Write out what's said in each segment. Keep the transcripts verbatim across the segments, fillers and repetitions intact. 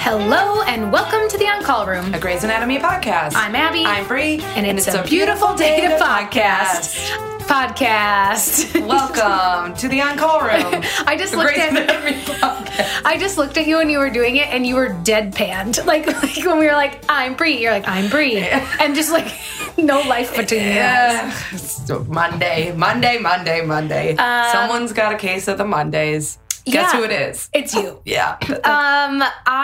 Hello and welcome to the On Call Room, a Grey's Anatomy podcast. I'm Abby. I'm Bree. And it's, and it's a, a beautiful, beautiful day to podcast. Podcast. Welcome to the On Call Room. I just looked at I just looked at you when you were doing it, and you were deadpanned. Like, like when we were like, "I'm Bree," you're like, "I'm Bree," and just like no life between you guys. So Monday, Monday, Monday, Monday. Um, Someone's got a case of the Mondays. Guess yeah, who it is? It's you. Yeah. um,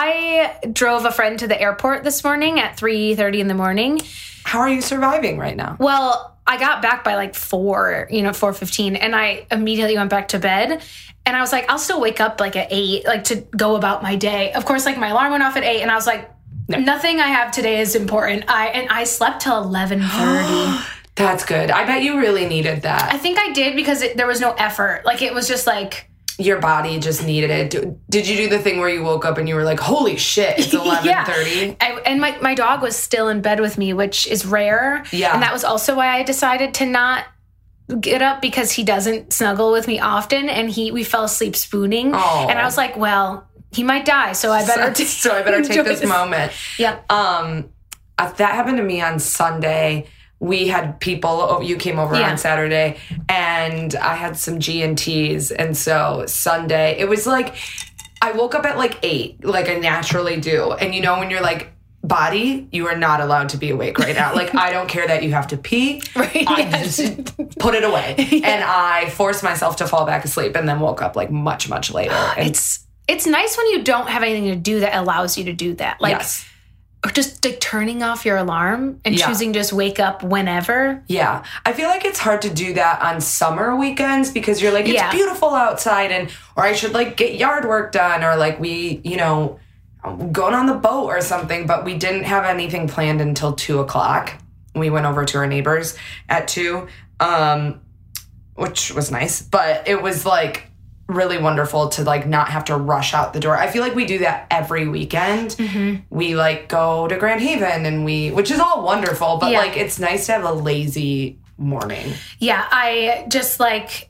I drove a friend to the airport this morning at three thirty in the morning. How are you surviving right now? Well, I got back by like four, you know, four fifteen, and I immediately went back to bed. And I was like, I'll still wake up like at eight, like to go about my day. Of course, like my alarm went off at eight, and I was like, no. Nothing I have today is important. I and I slept till eleven thirty. That's good. I bet you really needed that. I think I did because it, there was no effort. Like it was just like. Your body just needed it. Did you do the thing where you woke up and you were like, holy shit, it's eleven thirty? Yeah. And my, my dog was still in bed with me, which is rare. Yeah. And that was also why I decided to not get up, because he doesn't snuggle with me often, and he we fell asleep spooning. Oh. And I was like, well, he might die, so I better so, t- so I better take this, this moment. Yep. Um, uh, that happened to me on Sunday. We had people, oh, you came over yeah. on Saturday, and I had some G and T's. And so Sunday, it was like, I woke up at like eight, like I naturally do. And you know, when you're like, body, you are not allowed to be awake right now. Like, I don't care that you have to pee. Right. I yes. just put it away. Yeah. And I forced myself to fall back asleep, and then woke up like much, much later. And it's, it's nice when you don't have anything to do that allows you to do that. Like, yes. Or just like turning off your alarm and yeah. choosing to just wake up whenever. Yeah. I feel like it's hard to do that on summer weekends because you're like, it's yeah. beautiful outside, and or I should like get yard work done, or like we, you know, going on the boat or something. But we didn't have anything planned until two o'clock. We went over to our neighbors at two, um, which was nice. But it was like really wonderful to like not have to rush out the door. I feel like we do that every weekend. Mm-hmm. We like go to Grand Haven, and we, which is all wonderful, but yeah. like it's nice to have a lazy morning. Yeah, I just like,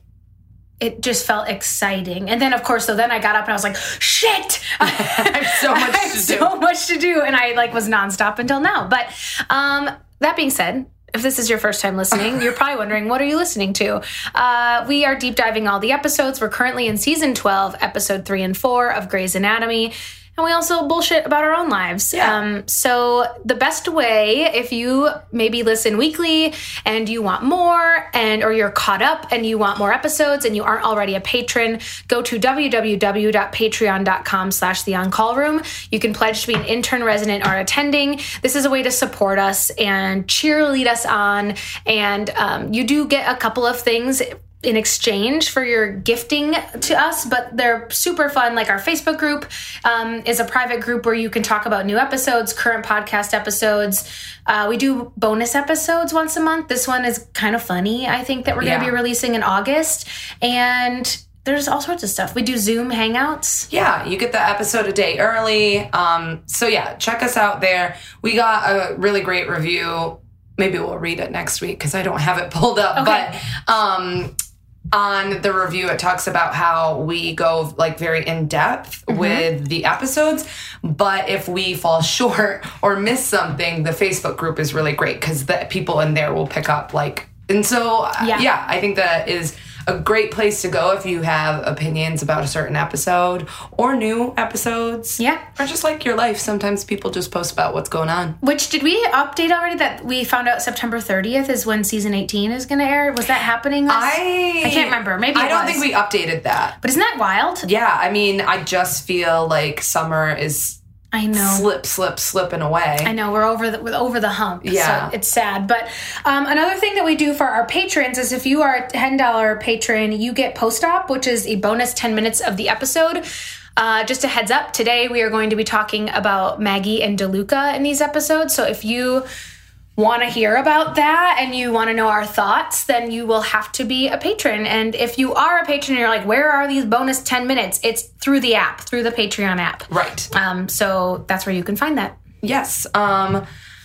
it just felt exciting. And then of course, so then I got up and I was like, shit, I have so much I have to so do. so much to do. And I like was nonstop until now. But um, that being said, if this is your first time listening, you're probably wondering, what are you listening to? Uh, we are deep diving all the episodes. We're currently in season twelve, episode three and four of Grey's Anatomy. And we also bullshit about our own lives. Yeah. Um, so the best way, if you maybe listen weekly and you want more, and or you're caught up and you want more episodes and you aren't already a patron, go to www.patreon.com slash the on-call room. You can pledge to be an intern, resident, or attending. This is a way to support us and cheerlead us on. And um, you do get a couple of things in exchange for your gifting to us, but they're super fun. Like our Facebook group um, is a private group where you can talk about new episodes, current podcast episodes. Uh, we do bonus episodes once a month. This one is kind of funny, I think, that we're going to yeah. be releasing in August. And there's all sorts of stuff. We do Zoom hangouts. Yeah, you get the episode a day early. Um, so yeah, check us out there. We got a really great review. Maybe we'll read it next week because I don't have it pulled up. Okay. But um, on the review, it talks about how we go like very in depth mm-hmm. with the episodes. But if we fall short or miss something, the Facebook group is really great because the people in there will pick up like. And so, yeah. yeah, I think that is a great place to go if you have opinions about a certain episode or new episodes. Yeah. Or just like your life. Sometimes people just post about what's going on. Which, did we update already that we found out September thirtieth is when season eighteen is going to air? Was that happening? This? I I can't remember. Maybe it I don't was. think we updated that. But isn't that wild? Yeah. I mean, I just feel like summer is I know. Slip, slip, slipping away. I know. We're over the, we're over the hump. Yeah. So it's sad. But um, another thing that we do for our patrons is if you are a ten dollars patron, you get post-op, which is a bonus ten minutes of the episode. Uh, just a heads up, today we are going to be talking about Maggie and DeLuca in these episodes. So if you want to hear about that and you want to know our thoughts, then you will have to be a patron. And if you are a patron and you're like, where are these bonus ten minutes? It's through the app, through the Patreon app. Right. Um, so that's where you can find that. Yes. Um,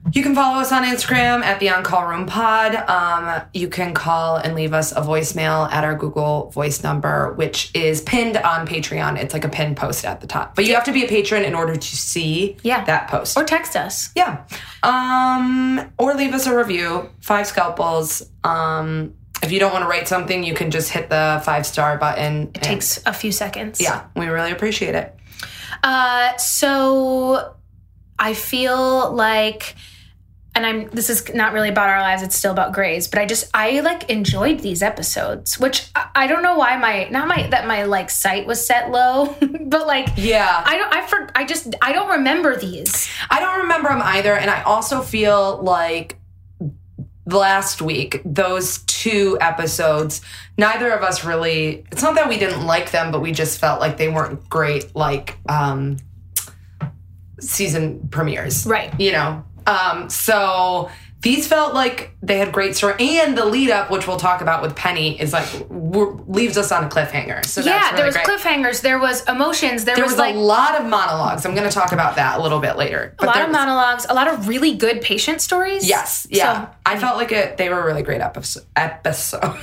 You can follow us on Instagram at the On Call Room Pod. Um, you can call and leave us a voicemail at our Google Voice number, which is pinned on Patreon. It's like a pinned post at the top. But you have to be a patron in order to see yeah. that post. Or text us. Yeah. Um, or leave us a review. Five scalpels. Um, if you don't want to write something, you can just hit the five-star button. It takes a few seconds. Yeah, we really appreciate it. Uh, so I feel like... And I'm, this is not really about our lives. It's still about Grey's, but I just, I like enjoyed these episodes, which I, I don't know why my, not my, that my like sight was set low, but like, yeah, I don't, I for, I just, I don't remember these. I don't remember them either. And I also feel like last week, those two episodes, neither of us really, it's not that we didn't like them, but we just felt like they weren't great, like, um, season premieres. Right. You know? Um, so these felt like they had great story, and the lead up, which we'll talk about with Penny, is like leaves us on a cliffhanger. So yeah, that's really there was great. cliffhangers, there was emotions, there, there was, was like a lot of monologues. I'm going to talk about that a little bit later. But a lot of was, monologues, a lot of really good patient stories. Yes, yeah, so, I felt like it. They were really great episodes. Episode.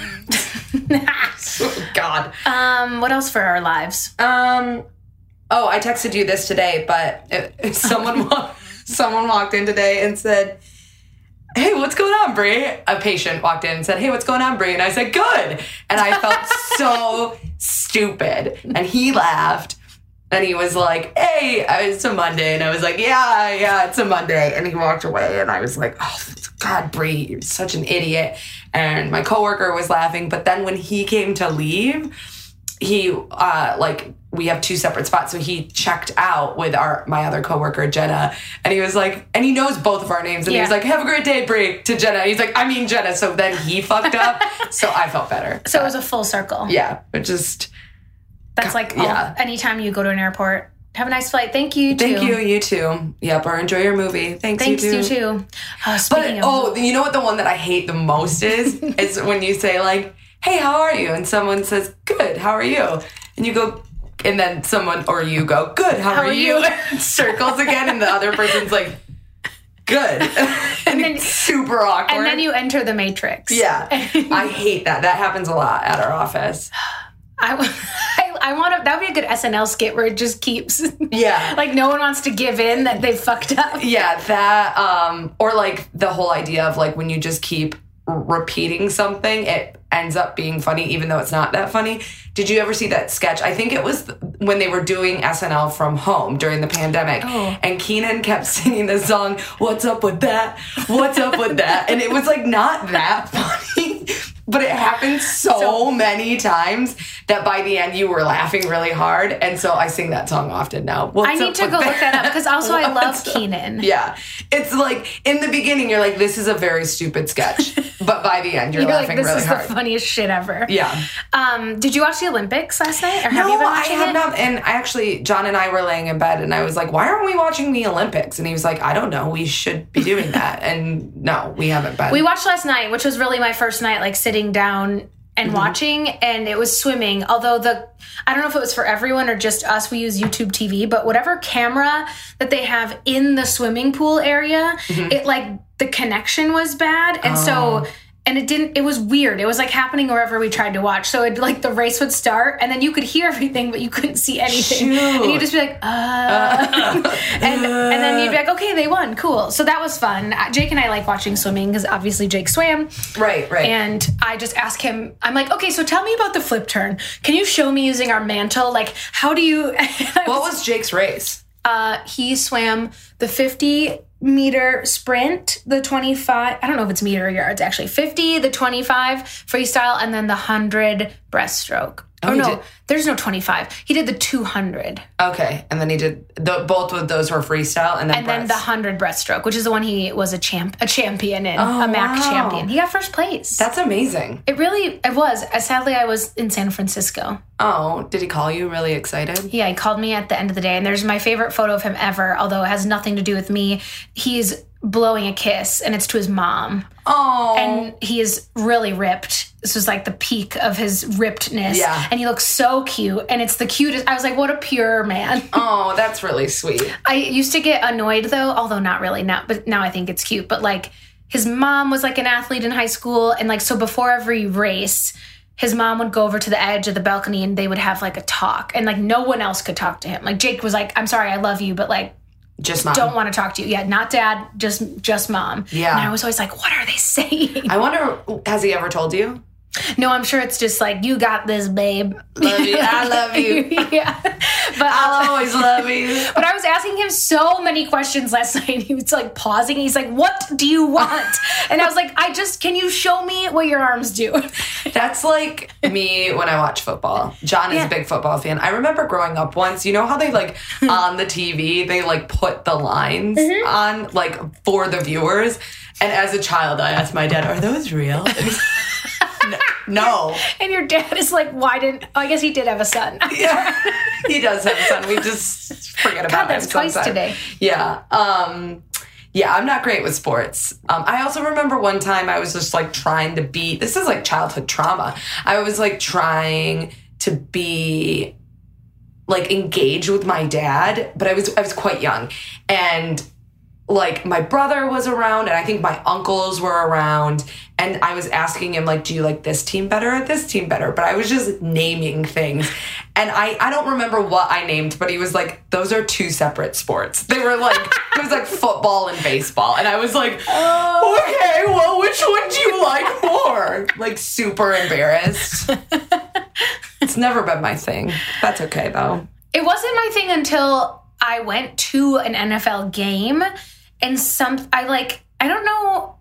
Oh, God. Um, what else for our lives? Um. Oh, I texted you this today, but it, it, someone. wa- Someone walked in today and said, "Hey, what's going on, Brie?" A patient walked in and said, "Hey, what's going on, Brie?" And I said, "Good." And I felt so stupid. And he laughed. And he was like, "Hey, it's a Monday." And I was like, yeah, yeah, it's a Monday. And he walked away. And I was like, oh, God, Brie, you're such an idiot. And my coworker was laughing. But then when he came to leave, he, uh, like, we have two separate spots. So he checked out with our my other coworker, Jenna. And he was like, and he knows both of our names. And yeah. he was like, "Have a great day, Brie," to Jenna. He's like, "I mean Jenna." So then he fucked up. So I felt better. So it was a full circle. Yeah. It just... That's like, yeah. all, anytime you go to an airport, have a nice flight. Thank you, too. Thank you, you too. Yep, or enjoy your movie. Thanks, Thanks, you too. you too. Oh, speaking but, of... oh, you know what the one that I hate the most is? Is when you say, like, "Hey, how are you?" And someone says, "Good, how are you?" And you go... And then someone, or you go, "Good, how, How are, are you?" you? And circles again, and the other person's like, "Good." and And then- it's super awkward. And then you enter the Matrix. Yeah. I hate that. That happens a lot at our office. I, I, I want to, that would be a good S N L skit where it just keeps, Yeah. like no one wants to give in that they fucked up. Yeah, that, um, or like the whole idea of like when you just keep repeating something, it ends up being funny even though it's not that funny. Did you ever see that sketch? I think it was when they were doing S N L from home during the pandemic. Oh. And Keenan kept singing the song, "What's up with that? What's up with that?" And it was like not that funny, but it happened so, So- many times that by the end you were laughing really hard. And so I sing that song often now. What's I need up to with go look that up because also I love What's up? Keenan. Yeah. It's like in the beginning, you're like, this is a very stupid sketch. But by the end, you're, You're like, laughing this really is hard. the funniest shit ever. Yeah. Um, did you watch the Olympics last night? Or have No, you been I watching have it? not. And I actually, John and I were laying in bed and I was like, "Why aren't we watching the Olympics?" And he was like, "I don't know. We should be doing that." And no, we haven't been. We watched last night, which was really my first night, like sitting down and Mm-hmm. watching, and it was swimming. Although the, I don't know if it was for everyone or just us, we use YouTube T V, but whatever camera that they have in the swimming pool area, Mm-hmm. it like, the connection was bad. And Oh. so, and it didn't, it was weird. It was like happening wherever we tried to watch. So it like the race would start and then you could hear everything, but you couldn't see anything. Shoot. And you'd just be like, uh, and, and then you'd be like, okay, they won. Cool. So that was fun. Jake and I like watching swimming because obviously Jake swam. Right, right. And I just ask him, I'm like, okay, so tell me about the flip turn. Can you show me using our mantle? Like, how do you... What was Jake's race? Uh, he swam the fifty meter sprint, the twenty-five, I don't know if it's meter or yards actually, fifty, the twenty-five freestyle, and then the one hundred breaststroke. Oh, Oh, he no, did- there's no twenty-five. He did the two hundred. Okay. And then he did, the, both of those were freestyle and then And then the breasts. one hundred breaststroke, which is the one he was a champ, a champion in, Oh, a M A C wow. champion. He got first place. That's amazing. It really, it was. Uh, Sadly, I was in San Francisco. Oh, did he call you really excited? Yeah, he called me at the end of the day, and there's my favorite photo of him ever, although it has nothing to do with me. He's blowing a kiss, and it's to his mom. Oh. And he is really ripped. This was like the peak of his rippedness. Yeah. And he looks so cute. And it's the cutest. I was like, what a pure man. Oh, that's really sweet. I used to get annoyed though, although not really now, but now I think it's cute. But like his mom was like an athlete in high school. And like, so before every race, his mom would go over to the edge of the balcony and they would have like a talk. And like no one else could talk to him. Like Jake was like, I'm sorry, I love you, but like, just mom. Don't want to talk to you. Yeah, not dad, just just mom. Yeah. And I was always like, what are they saying? I wonder, has he ever told you? No, I'm sure it's just like, you got this, babe. Love you. I love you. Yeah. But I'll always love you. But I was asking him so many questions last night. And he was like pausing. He's like, what do you want? And I was like, I just, can you show me what your arms do? That's like me when I watch football. John is Yeah. a big football fan. I remember growing up once, you know how they like on the T V, they like put the lines Mm-hmm. on like for the viewers. And as a child, I asked my dad, are those real? And he's, no. And your dad is like, why didn't, oh, I guess he did have a son. Yeah, he does have a son. We just forget about God, that's him twice sometimes. today. Yeah. Um, yeah, I'm not great with sports. Um, I also remember one time I was just like trying to be, this is like childhood trauma. I was like trying to be like engaged with my dad, but I was, I was quite young. And like my brother was around and I think my uncles were around and I was asking him like, do you like this team better or this team better? But I was just naming things. And I, I don't remember what I named, but he was like, those are two separate sports. They were like, it was like football and baseball. And I was like, oh. okay, well, which one do you like more? Like super embarrassed. It's never been my thing. That's okay though. It wasn't my thing until I went to an N F L game and some, I like, I don't know,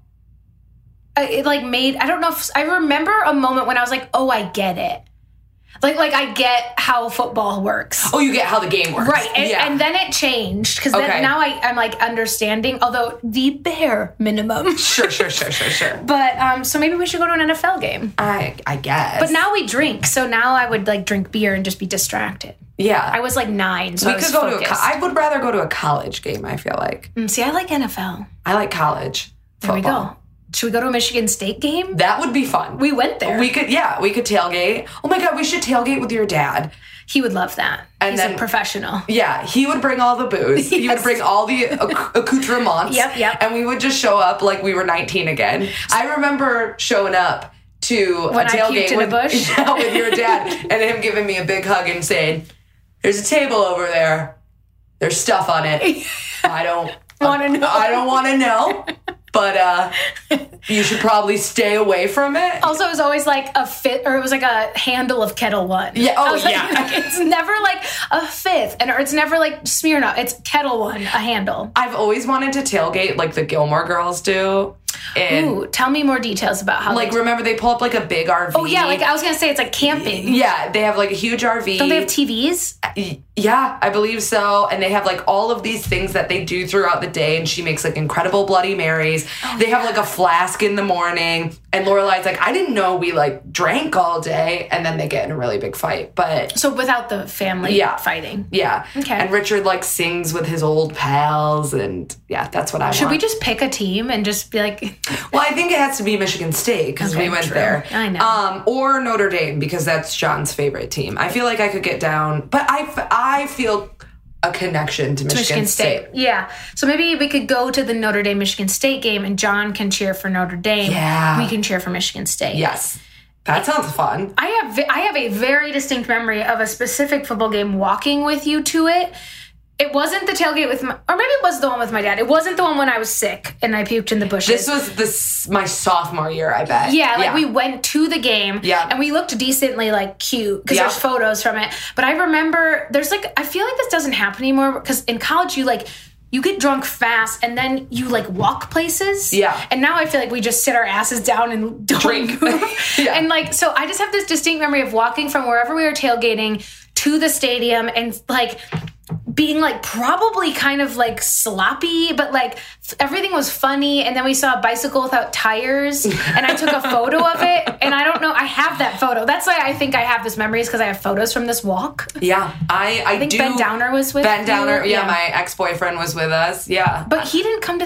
it like made, I don't know if, I remember a moment when I was like, oh, I get it. Like, like I get how football works. Oh, you get how the game works. Right. And, yeah. and then it changed because Okay. then now I, I'm like understanding, although the bare minimum. Sure, sure, sure, sure, sure. But um, so maybe we should go to an N F L game. I I guess. But now we drink. So now I would like drink beer and just be distracted. yeah. I was like nine, so we I was could go focused. to a co- I would rather go to a college game, I feel like. Mm, See, I like N F L. I like college There we football. go. Should we go to a Michigan State game? That would be fun. We went there. We could, yeah, we could tailgate. Oh my God, we should tailgate with your dad. He would love that. And He's then- a professional. Yeah, he would bring all the booze. He would Yes. bring all the acc- accoutrements. Yep, yep. And we would just show up like we were nineteen again. I remember showing up to When a I tailgate puked in a with, bush? yeah, with your dad and him giving me a big hug and saying, there's a table over there. There's stuff on it. I don't Wanna know. I don't want to know. But uh, you should probably stay away from it. Also, it was always like a fit, or it was like a handle of Kettle One. Yeah, oh, I was like, yeah. it's never like a fifth, and or it's never like Smirnoff. It's Kettle One, a handle. I've always wanted to tailgate like the Gilmore Girls do. And Ooh, tell me more details about how. like, they- remember they pull up like a big R V? oh yeah, like I was gonna say, it's like camping. Yeah, they have like a huge R V. Don't they have T Vs? Yeah, I believe so. And they have like all of these things that they do throughout the day. And she makes like incredible Bloody Marys. Oh, they have like a flask in the morning. And Lorelai's like, I didn't know we like drank all day. And then they get in a really big fight. But So without the family Yeah. fighting. yeah. Okay. And Richard like sings with his old pals. And yeah, that's what I Should want. we just pick a team and just be like, Well, I think it has to be Michigan State because Okay, we went true. there. I know. Um, or Notre Dame because that's John's favorite team. I feel like I could get down, but I, f- I feel a connection to Michigan, Michigan State. State? Yeah. So maybe we could go to the Notre Dame Michigan State game and John can cheer for Notre Dame. Yeah. We can cheer for Michigan State. Yes, that sounds fun. I have I have a very distinct memory of a specific football game walking with you to it. It wasn't the tailgate with my, or maybe it was the one with my dad. It wasn't the one when I was sick and I puked in the bushes. This was this my sophomore year, I bet. Yeah, like we went to the game Yeah. and we looked decently like cute because Yeah. there's photos from it. But I remember there's like, I feel like this doesn't happen anymore because in college you like, you get drunk fast and then you like walk places. Yeah. And now I feel like we just sit our asses down and don't Drink. move. Yeah. And like, so I just have this distinct memory of walking from wherever we were tailgating to the stadium and like being like probably kind of like sloppy, but like everything was funny. And then we saw a bicycle without tires and I took a photo of it. And I don't know, I have that photo. That's why I think I have this memory is because I have photos from this walk. Yeah, I I, I think do. Ben Downer was with Ben you. Downer, yeah, my ex boyfriend was with us. Yeah, But he didn't come to the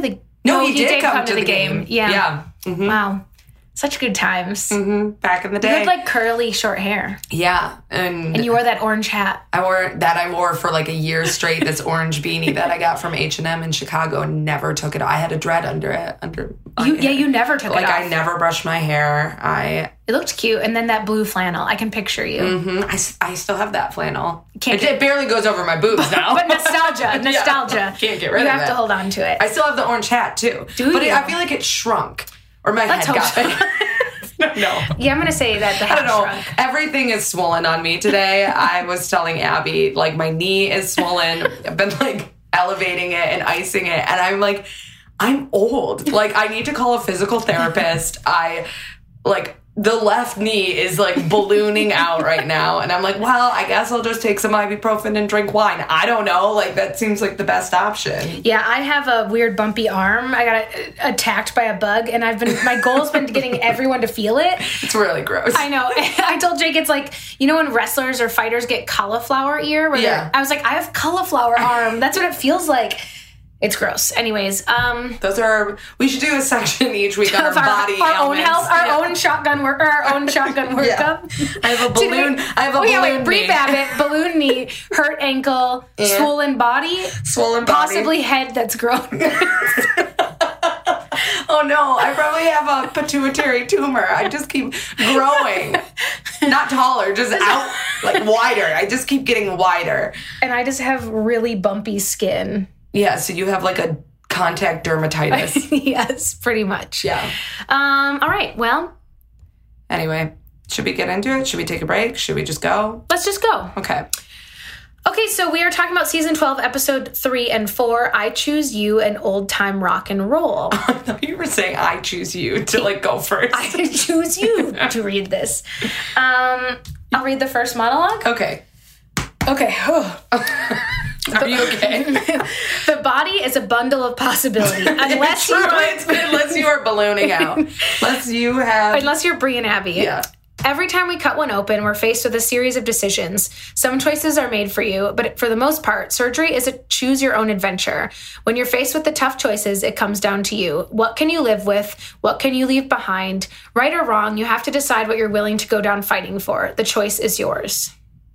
No, Oh, he, he did, did come, come to, to the, the game. game. Yeah. Yeah. Mhm. Wow. Such good times. hmm Back in the You day. had like curly short hair. yeah. And, And you wore that orange hat. I wore that I wore for like a year straight, this orange beanie that I got from H and M in Chicago and never took it off. I had a dread under it. Under my You, hair. yeah, you never took Like it off. I never brushed my hair. I It looked cute. And then that blue flannel. I can picture you. mhm, I, s- I still have that flannel. Can't it, get- it barely goes over my boobs now. But nostalgia. Nostalgia. Can't get rid you of have it. to hold on to it. I still have the orange hat too. Do but it, you? I feel like it shrunk. Or my Let's head hope got so. bigger. No. Yeah, I'm going to say that the I hat don't know. shrunk. Everything is swollen on me today. I was telling Abby, like, my knee is swollen. I've been, like, elevating it and icing it. And I'm like, I'm old. Like, I need to call a physical therapist. I, like, the left knee is, like, ballooning out right now. And I'm like, well, I guess I'll just take some ibuprofen and drink wine. I don't know. Like, that seems like the best option. Yeah, I have a weird bumpy arm. I got uh, attacked by a bug, and I've been my goal's been getting everyone to feel it. It's really gross. I know. I told Jake it's like, you know when wrestlers or fighters get cauliflower ear? Where Yeah. they're- I was like, I have cauliflower arm. That's what it feels like. It's gross. Anyways, um, Those are, we should do a section each week on our, of our, body our own ailments. health, our Yeah. own shotgun work, or our own shotgun Yeah. workup. I have a Did we- balloon. I have a oh, yeah, balloon wait, Brie knee. Babbitt, balloon knee, hurt ankle, Yeah. swollen body, Swollen body. possibly head that's grown. Oh no, I probably have a pituitary tumor. I just keep growing. Not taller, just out, like wider. I just keep getting wider. And I just have really bumpy skin. Yeah, so you have like a contact dermatitis. Yes, pretty much. Yeah. Um, all right, well, Anyway, should we get into it? Should we take a break? Should we just go? let's just go. Okay. Okay, so we are talking about season twelve, episode three and four, I Choose You, and Old Time Rock and Roll. I thought you were saying I choose you to like go first. I choose you to read this. Um, I'll read the first monologue. Okay. Okay. Are you okay? The body is a bundle of possibility. Unless True, you it's- unless you are ballooning out. Unless you have. unless you're Brie and Abby. Yeah. Every time we cut one open, we're faced with a series of decisions. Some choices are made for you, but for the most part, surgery is a choose your own adventure. When you're faced with the tough choices, it comes down to you. What can you live with? What can you leave behind? Right or wrong, you have to decide what you're willing to go down fighting for. The choice is yours.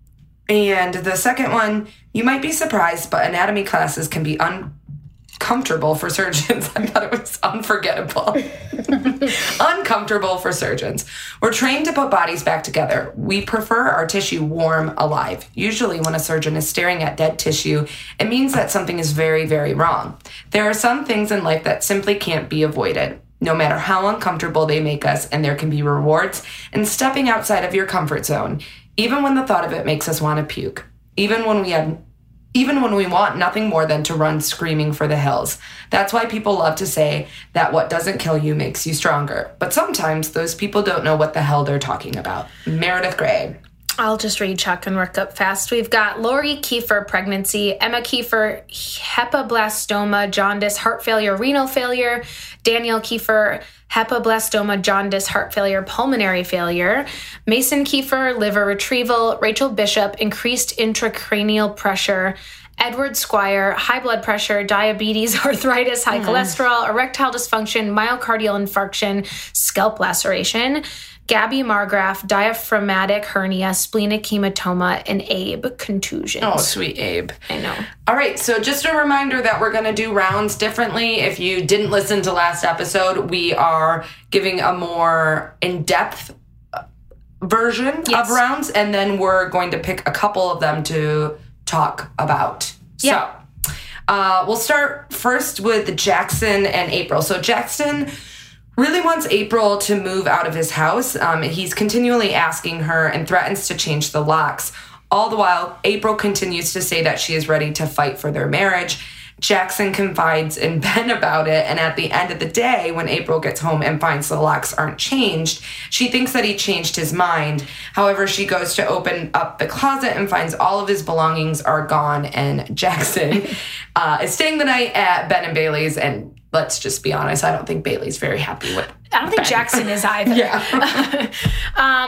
And the second one, you might be surprised, but anatomy classes can be uncomfortable for surgeons. I thought it was unforgettable. Uncomfortable for surgeons. We're trained to put bodies back together. We prefer our tissue warm, alive. Usually when a surgeon is staring at dead tissue, it means that something is very, very wrong. There are some things in life that simply can't be avoided, no matter how uncomfortable they make us, and there can be rewards in stepping outside of your comfort zone, even when the thought of it makes us want to puke. Even when we have Even when we want nothing more than to run screaming for the hills. That's why people love to say that what doesn't kill you makes you stronger. But sometimes those people don't know what the hell they're talking about. Meredith Grey. I'll just read Chuck and work up fast. We've got Lori Kiefer, pregnancy, Emma Kiefer, hepablastoma, jaundice, heart failure, renal failure, Daniel Kiefer, hepablastoma, jaundice, heart failure, pulmonary failure, Mason Kiefer, liver retrieval, Rachel Bishop, increased intracranial pressure, Edward Squire, high blood pressure, diabetes, arthritis, high mm. cholesterol, erectile dysfunction, myocardial infarction, scalp laceration, Gabby Margraf, diaphragmatic hernia, splenic hematoma, and Abe, contusions. Oh, sweet Abe. I know. All right, so just a reminder that we're going to do rounds differently. If you didn't listen to last episode, we are giving a more in-depth version yes. of rounds, and then we're going to pick a couple of them to talk about. Yeah. So uh, we'll start first with Jackson and April. So Jackson really wants April to move out of his house. Um, he's continually asking her and threatens to change the locks. All the while, April continues to say that she is ready to fight for their marriage. Jackson confides in Ben about it, and at the end of the day, when April gets home and finds the locks aren't changed, she thinks that he changed his mind. However, she goes to open up the closet and finds all of his belongings are gone, and Jackson uh, is staying the night at Ben and Bailey's, and let's just be honest, I don't think Bailey's very happy with I don't think Ben. Jackson is either. Yeah. um,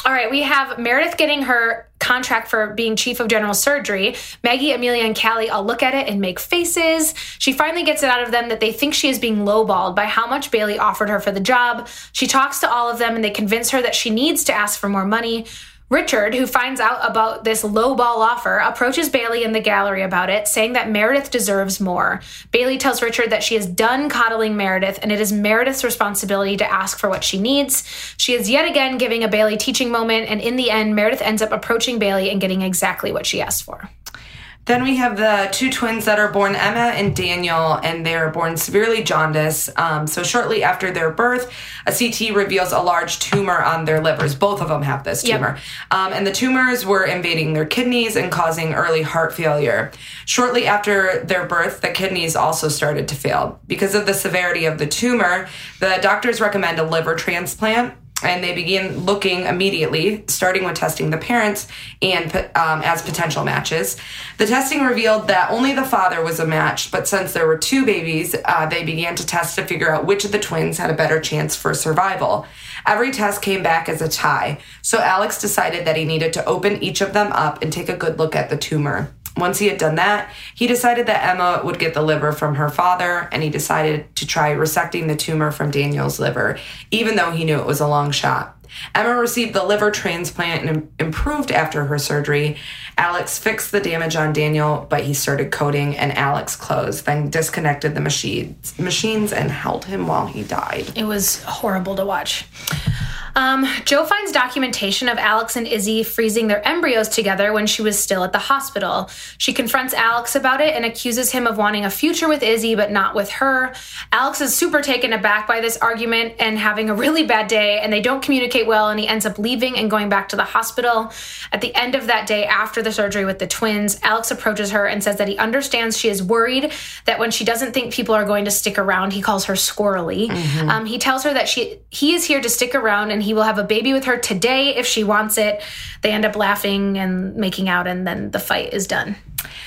All right, we have Meredith getting her contract for being chief of general surgery. Maggie, Amelia, and Callie all look at it and make faces. She finally gets it out of them that they think she is being lowballed by how much Bailey offered her for the job. She talks to all of them and they convince her that she needs to ask for more money. Richard, who finds out about this lowball offer, approaches Bailey in the gallery about it, saying that Meredith deserves more. Bailey tells Richard that she is done coddling Meredith, and it is Meredith's responsibility to ask for what she needs. She is yet again giving a Bailey teaching moment, and in the end, Meredith ends up approaching Bailey and getting exactly what she asked for. Then we have the two twins that are born, Emma and Daniel, and they are born severely jaundiced. Um, so shortly after their birth, a C T reveals a large tumor on their livers. Both of them have this tumor. Yep. Um, and the tumors were invading their kidneys and causing early heart failure. Shortly after their birth, the kidneys also started to fail. Because of the severity of the tumor, the doctors recommend a liver transplant. And they begin looking immediately, starting with testing the parents and um, as potential matches. The testing revealed that only the father was a match, but since there were two babies, uh, they began to test to figure out which of the twins had a better chance for survival. Every test came back as a tie, so Alex decided that he needed to open each of them up and take a good look at the tumor. Once he had done that, he decided that Emma would get the liver from her father, and he decided to try resecting the tumor from Daniel's liver, even though he knew it was a long shot. Emma received the liver transplant and improved after her surgery. Alex fixed the damage on Daniel, but he started coding and Alex closed, then disconnected the machines, machines and held him while he died. It was horrible to watch. Um, Jo finds documentation of Alex and Izzy freezing their embryos together when she was still at the hospital. She confronts Alex about it and accuses him of wanting a future with Izzy, but not with her. Alex is super taken aback by this argument and having a really bad day, and they don't communicate well, and he ends up leaving and going back to the hospital. At the end of that day, after the surgery with the twins, Alex approaches her and says that he understands she is worried that when she doesn't think people are going to stick around, he calls her squirrely. Mm-hmm. Um, he tells her that she he is here to stick around, and he will have a baby with her today if she wants it. They end up laughing and making out, and then the fight is done.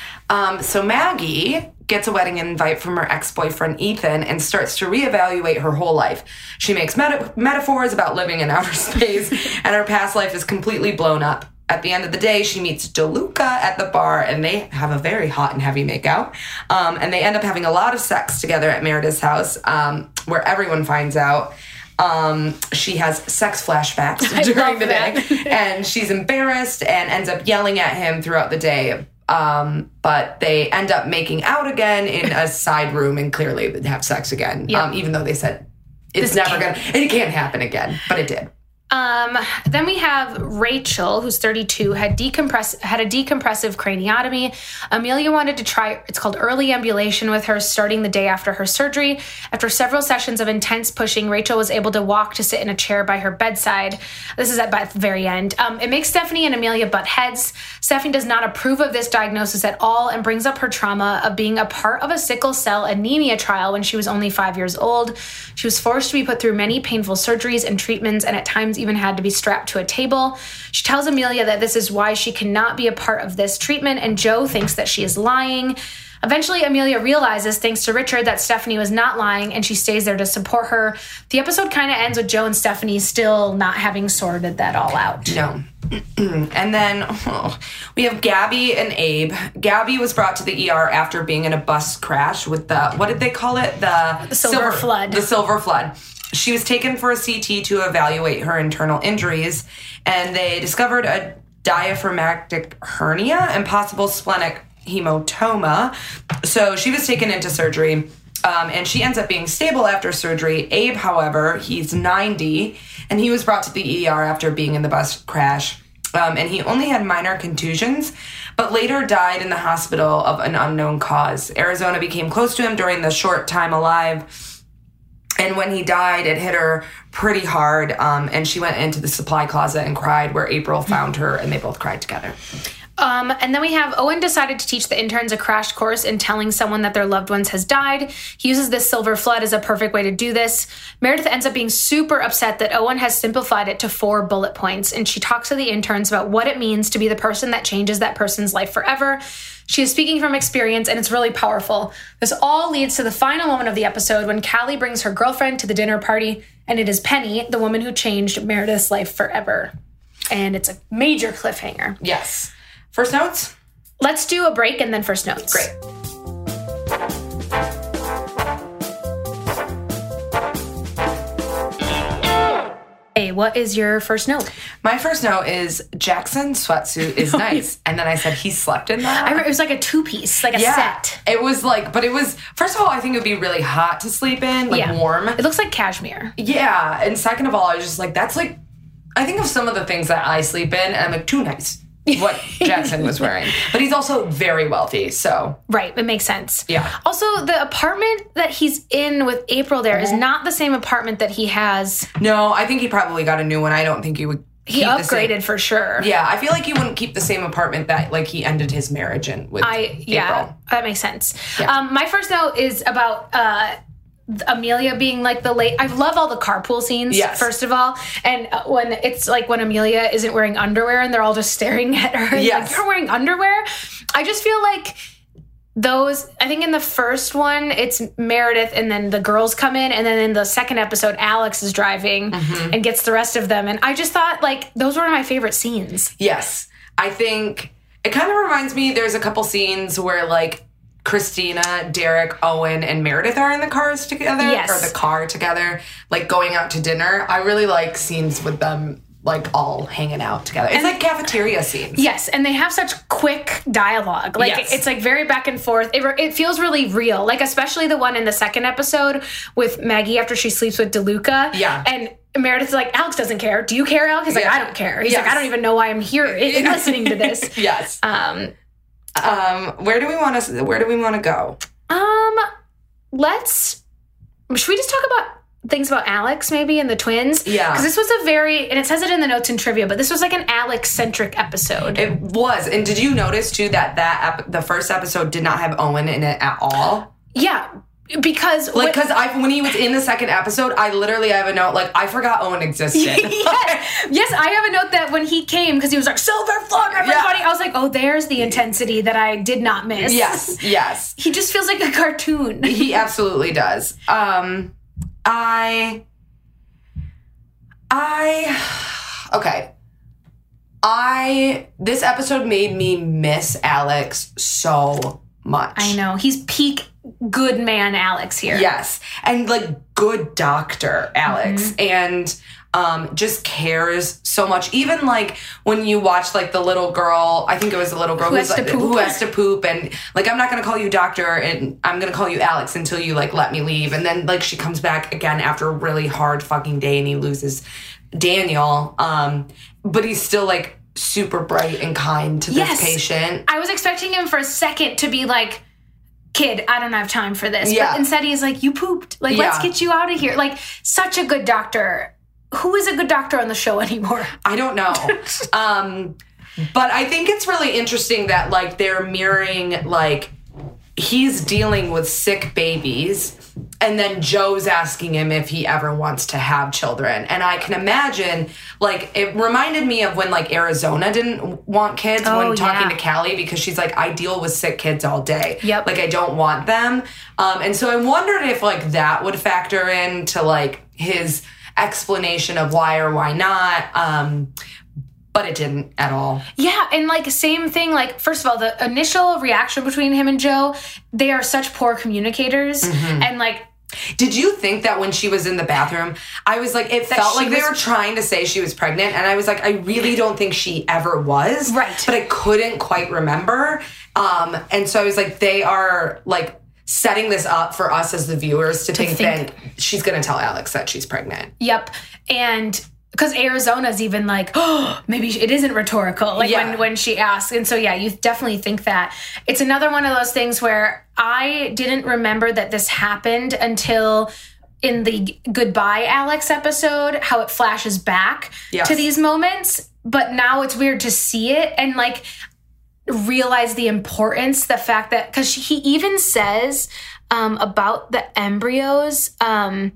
Um, so Maggie gets a wedding invite from her ex-boyfriend Ethan and starts to reevaluate her whole life. She makes meta- metaphors about living in outer space, and her past life is completely blown up. At the end of the day, she meets DeLuca at the bar, and they have a very hot and heavy makeout. Um, and they end up having a lot of sex together at Meredith's house, um, where everyone finds out. Um, she has sex flashbacks during the day, and she's embarrassed and ends up yelling at him throughout the day. Um, but they end up making out again in a side room and clearly have sex again, yep. um, even though they said it's this never going to, it can't happen again, but it did. Um, then we have Rachel, who's thirty-two, had decompress had a decompressive craniotomy. Amelia wanted to try, it's called early ambulation with her starting the day after her surgery. After several sessions of intense pushing, Rachel was able to walk to sit in a chair by her bedside. This is at the very end. Um, it makes Stephanie and Amelia butt heads. Stephanie does not approve of this diagnosis at all and brings up her trauma of being a part of a sickle cell anemia trial when she was only five years old. She was forced to be put through many painful surgeries and treatments, and at times even had to be strapped to a table. She tells Amelia that this is why she cannot be a part of this treatment, and Jo thinks that she is lying. Eventually, Amelia realizes, thanks to Richard, that Stephanie was not lying, and she stays there to support her. The episode kind of ends with Jo and Stephanie still not having sorted that all out. No. And then oh, we have Gabby and Abe. Gabby was brought to the E R after being in a bus crash with the, what did they call it? The, the silver, silver flood. The silver flood. She was taken for a C T to evaluate her internal injuries, and they discovered a diaphragmatic hernia and possible splenic hematoma. So she was taken into surgery, um, and she ends up being stable after surgery. Abe, however, he's ninety, and he was brought to the E R after being in the bus crash, um, and he only had minor contusions, but later died in the hospital of an unknown cause. Arizona became close to him during the short time alive, and when he died, it hit her pretty hard, um, and she went into the supply closet and cried, where April found her, and they both cried together. Um, and then we have Owen decided to teach the interns a crash course in telling someone that their loved ones has died. He uses this silver flood as a perfect way to do this. Meredith ends up being super upset that Owen has simplified it to four bullet points, and she talks to the interns about what it means to be the person that changes that person's life forever. She is speaking from experience, and it's really powerful. This all leads to the final moment of the episode when Callie brings her girlfriend to the dinner party, and it is Penny, the woman who changed Meredith's life forever. and it's a major cliffhanger. Yes. First notes? Let's do a break and then first notes. Great. Hey, what is your first note? My first note is Jackson's sweatsuit is nice. And then I said he slept in that. I remember it was like a two-piece, like a yeah, set. It was like, but it was, first of all, I think it would be really hot to sleep in, like yeah. warm. It looks like cashmere. Yeah. And second of all, I was just like, that's like, I think of some of the things that I sleep in, and I'm like, too nice. What Jackson was wearing. But he's also very wealthy, so. Right, it makes sense. Yeah. Also, the apartment that he's in with April there is not the same apartment that he has. No, I think he probably got a new one. I don't think he would He keep upgraded the same. for sure. Yeah, I feel like he wouldn't keep the same apartment that, like, he ended his marriage in with I Yeah, April. that makes sense. Yeah. Um, my first note is about... Uh, Amelia being like the late, I love all the carpool scenes, yes. first of all. And when it's like when Amelia isn't wearing underwear and they're all just staring at her. Yes. Like, you're wearing underwear? I just feel like those, I think in the first one, it's Meredith and then the girls come in. And then in the second episode, Alex is driving mm-hmm. and gets the rest of them. And I just thought like those were my favorite scenes. Yes. I think it kind of reminds me, there's a couple scenes where like, Christina, Derek, Owen, and Meredith are in the cars together, yes. or the car together, like going out to dinner. I really like scenes with them, like all hanging out together. It's and like cafeteria scenes. Yes, and they have such quick dialogue. Like yes. it's like very back and forth. It, it feels really real. Like especially the one in the second episode with Maggie after she sleeps with DeLuca. Yeah, and Meredith's like, Alex doesn't care. Do you care, Alex? He's like, yeah. I don't care. He's yes. like, I don't even know why I'm here in, listening to this. yes. Um. Um, where do we want to, where do we want to go? Um, let's, should we just talk about things about Alex maybe and the twins? Yeah. Because this was a very, and it says it in the notes in trivia, but this was like an Alex-centric episode. It was. And did you notice too that that ep- the first episode did not have Owen in it at all? Yeah. Because like because I when he was in the second episode, I literally have a note like I forgot Owen existed. yes, yes, I have a note that when he came because he was like silver flung everybody. Yeah. I was like, oh, there's the intensity that I did not miss. Yes, yes. He just feels like a cartoon. He absolutely does. Um, I, I, okay. I this episode made me miss Alex so much. I know he's peak. Good man Alex here. Yes. And like good doctor Alex. Mm-hmm. And um just cares so much. Even like when you watch like the little girl, I think it was the little girl who, who's has, like, to poop. who has to poop and like I'm not gonna call you doctor and I'm gonna call you Alex until you like let me leave. And then like she comes back again after a really hard fucking day and he loses Daniel. Um but he's still like super bright and kind to this yes. patient. I was expecting him for a second to be like, kid, I don't have time for this. Yeah. But instead he's like, you pooped. Like, yeah. let's get you out of here. Like, such a good doctor. Who is a good doctor on the show anymore? I don't know. um, but I think it's really interesting that, like, they're mirroring, like, he's dealing with sick babies, and then Joe's asking him if he ever wants to have children. And I can imagine, like, it reminded me of when, like, Arizona didn't want kids oh, when talking yeah. to Callie, because she's like, I deal with sick kids all day. Yep. Like, I don't want them. Um, and so I wondered if, like, that would factor into, like, his explanation of why or why not. Um, but it didn't at all. Yeah, and like same thing, like first of all, the initial reaction between him and Joe, they are such poor communicators. Mm-hmm. And like, did you think that when she was in the bathroom, I was like, it felt like they were trying to say she was pregnant. And I was like, I really don't think she ever was. Right. But I couldn't quite remember. Um, and so I was like, they are like setting this up for us as the viewers to, to think, think that she's going to tell Alex that she's pregnant. Yep. And because Arizona's even like, oh, maybe it isn't rhetorical, like yeah. when, when she asks. And so, yeah, you definitely think that. It's another one of those things where I didn't remember that this happened until in the Goodbye Alex episode, how it flashes back yes. to these moments. But now it's weird to see it and like realize the importance, the fact that, because he even says um, about the embryos, um,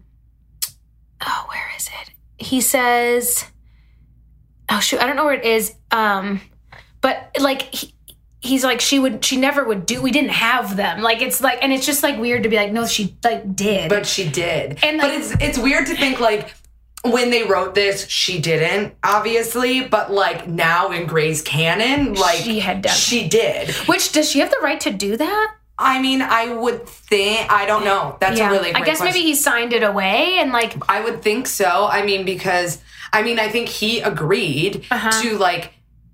oh, where is it? He says, oh shoot, I don't know where it is. Um, but like, he, he's like, she would, she never would do, we didn't have them. Like, it's like, and it's just like weird to be like, no, she like did. But she did. And like, but it's, it's weird to think like, when they wrote this, she didn't, obviously, but like now in Grey's canon, like she had done. She did. Which, does she have the right to do that? I mean, I would think, I don't know. That's yeah. a really great I guess question. maybe he signed it away and like. I would think so. I mean, because, I mean, I think he agreed uh-huh. to like,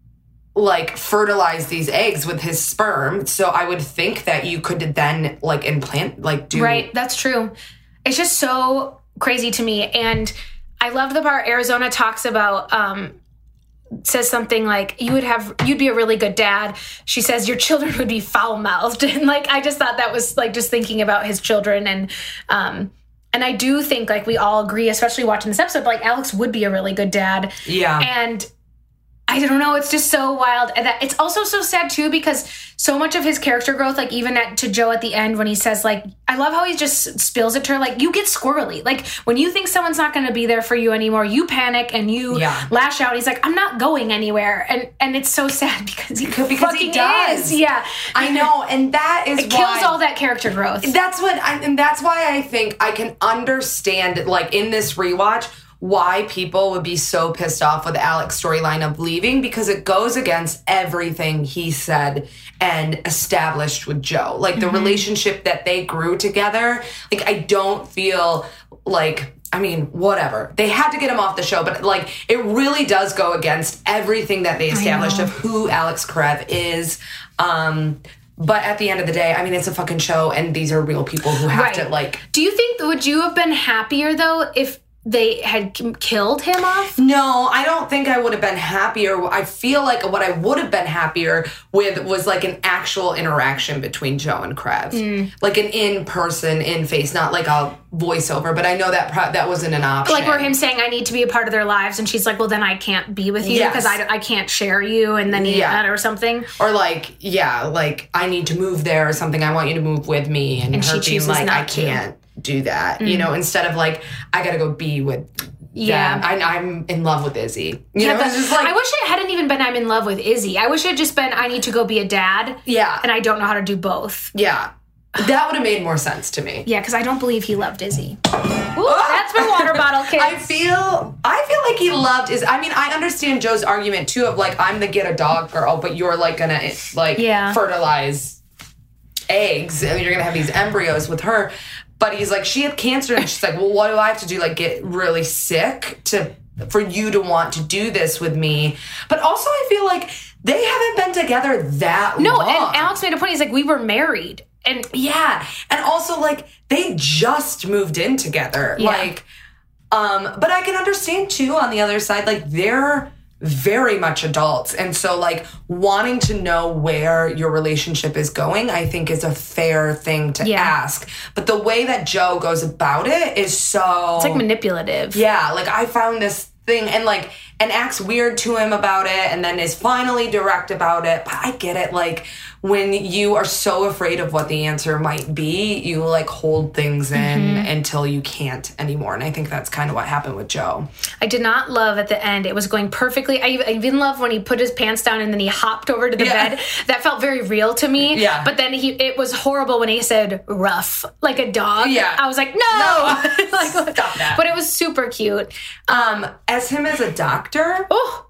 like fertilize these eggs with his sperm. So I would think that you could then like implant, like do. Right. That's true. It's just so crazy to me. And I love the part Arizona talks about, um, says something like, you would have, you'd be a really good dad. She says your children would be foul mouthed. And like, I just thought that was like, just thinking about his children. And, um, and I do think like we all agree, especially watching this episode, like Alex would be a really good dad. Yeah. And I don't know. It's just so wild. And that, it's also so sad too, because so much of his character growth, like even at, to Joe at the end, when he says like, I love how he just spills it to her. Like you get squirrely. Like when you think someone's not going to be there for you anymore, you panic and you yeah. lash out. He's like, I'm not going anywhere. And, and it's so sad because he because fucking he does. is. Yeah. I know. And that is it why, kills all that character growth. That's what, I, and that's why I think I can understand like in this rewatch, why people would be so pissed off with Alex's storyline of leaving, because it goes against everything he said and established with Joe. Like the mm-hmm. relationship that they grew together. Like I don't feel like, I mean, whatever. They had to get him off the show, but like it really does go against everything that they established of who Alex Karev is. Um, But at the end of the day, I mean, it's a fucking show and these are real people who have right. to like. Do you think, would you have been happier though if they had killed him off? No, I don't think I would have been happier. I feel like what I would have been happier with was like an actual interaction between Joe and Krev. Mm. Like an in-person, in-face, not like a voiceover. But I know that pro- that wasn't an option. Like where him saying, I need to be a part of their lives. And she's like, well, then I can't be with you because yes. I, I can't share you. And then he yeah. or something. Or like, yeah, like I need to move there or something. I want you to move with me. And, and her she being chooses like, not I can't. To. do that, mm. you know, instead of like, I gotta go be with yeah. them. I, I'm in love with Izzy. You yeah, know, it's just like, I wish it hadn't even been I'm in love with Izzy. I wish it had just been I need to go be a dad. Yeah. And I don't know how to do both. Yeah. That would have made more sense to me. Yeah, because I don't believe he loved Izzy. Ooh, that's my water bottle, kids. I feel I feel like he loved Izzy. I mean, I understand Joe's argument too of like, I'm the get a dog girl, but you're like gonna like yeah. fertilize eggs and you're gonna have these embryos with her. But he's like, she had cancer, and she's like, well, what do I have to do? Like, get really sick to for you to want to do this with me? But also, I feel like they haven't been together that no, long. No, and Alex made a point. He's like, we were married. And yeah. And also, like, they just moved in together. Yeah. Like, um, but I can understand, too, on the other side, like, they're very much adults. And so, like, wanting to know where your relationship is going, I think is a fair thing to yeah. ask. But the way that Joe goes about it is so... It's, like, manipulative. Yeah. Like, I found this thing and, like, and acts weird to him about it and then is finally direct about it. But I get it. Like, when you are so afraid of what the answer might be, you, like, hold things in mm-hmm. until you can't anymore. And I think that's kind of what happened with Joe. I did not love at the end. It was going perfectly. I even love when he put his pants down and then he hopped over to the yeah. bed. That felt very real to me. Yeah. But then he, it was horrible when he said rough, like a dog. Yeah. I was like, no! no. like, Stop that. But it was super cute. Um, as him as a doctor, oh,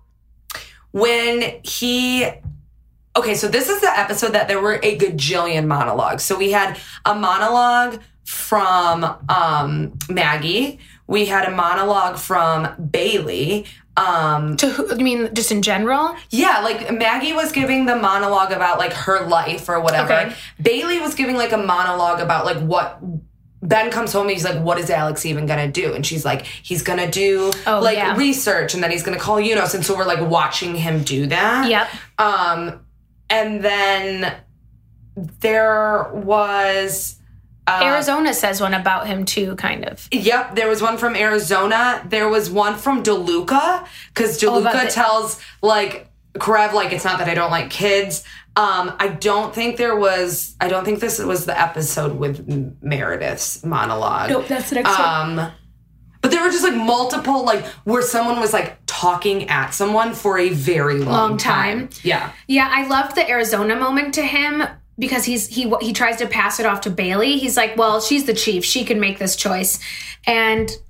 when he... Okay, so this is the episode that there were a gajillion monologues. So we had a monologue from um, Maggie. We had a monologue from Bailey. Um, to who? You mean just in general? Yeah, like Maggie was giving the monologue about like her life or whatever. Okay. Bailey was giving like a monologue about like what... Ben comes home and he's like, what is Alex even going to do? And she's like, he's going to do oh, like yeah. research and then he's going to call Eunice. And so we're like watching him do that. Yep. Um, and then there was... Uh, Arizona says one about him too, kind of. Yep, there was one from Arizona. There was one from DeLuca, because DeLuca oh, the- tells, like, Karev, like, it's not that I don't like kids. Um, I don't think there was... I don't think this was the episode with Meredith's monologue. Nope, that's the next um, one. But there were just, like, multiple, like, where someone was, like, talking at someone for a very long, long time. time. Yeah. Yeah, I loved the Arizona moment to him because he's he he tries to pass it off to Bailey. He's like, well, she's the chief. She can make this choice. And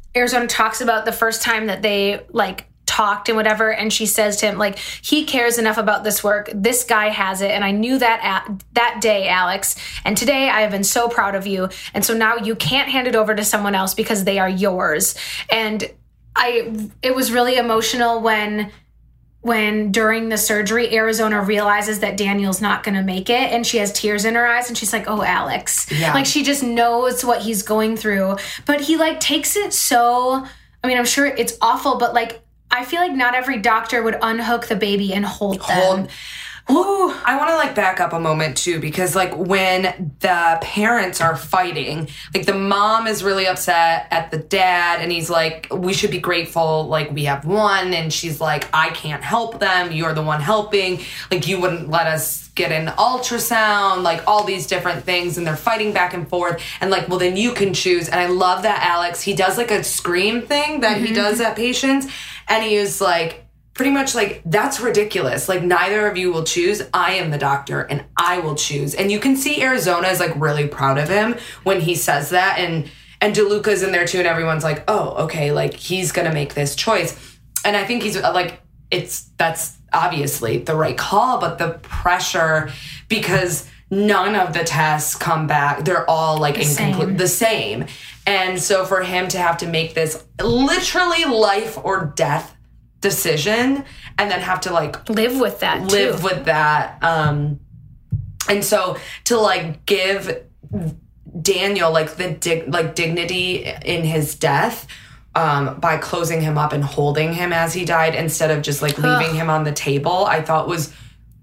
Arizona talks about the first time that they like talked and whatever, and she says to him, like, he cares enough about this work. This guy has it, and I knew that at that day, Alex. And today I have been so proud of you. And so now you can't hand it over to someone else because they are yours. And I, it was really emotional when, when during the surgery, Arizona realizes that Daniel's not going to make it, and she has tears in her eyes, and she's like, oh, Alex. Yeah. Like, she just knows what he's going through. But he like takes it so, I mean, I'm sure it's awful, but like, I feel like not every doctor would unhook the baby and hold them. Hold. Ooh, I want to like back up a moment too, because like when the parents are fighting, like the mom is really upset at the dad, and he's like, we should be grateful, like we have one, and she's like, I can't help them, you're the one helping, like you wouldn't let us get an ultrasound, like all these different things, and they're fighting back and forth, and like, well then you can choose. And I love that Alex, he does like a scream thing that mm-hmm. he does at patients, and he is like, pretty much like, that's ridiculous. Like, neither of you will choose. I am the doctor, and I will choose. And you can see Arizona is like really proud of him when he says that. And and DeLuca's in there too, and everyone's like, oh, okay, like he's gonna make this choice. And I think he's like, it's that's obviously the right call, but the pressure, because none of the tests come back, they're all like the incomplete, same. the same. And so for him to have to make this literally life or death decision, and then have to like live with that live too. with that um and so to like give Daniel like the dig- like dignity in his death um by closing him up and holding him as he died instead of just like leaving him on the table, I thought was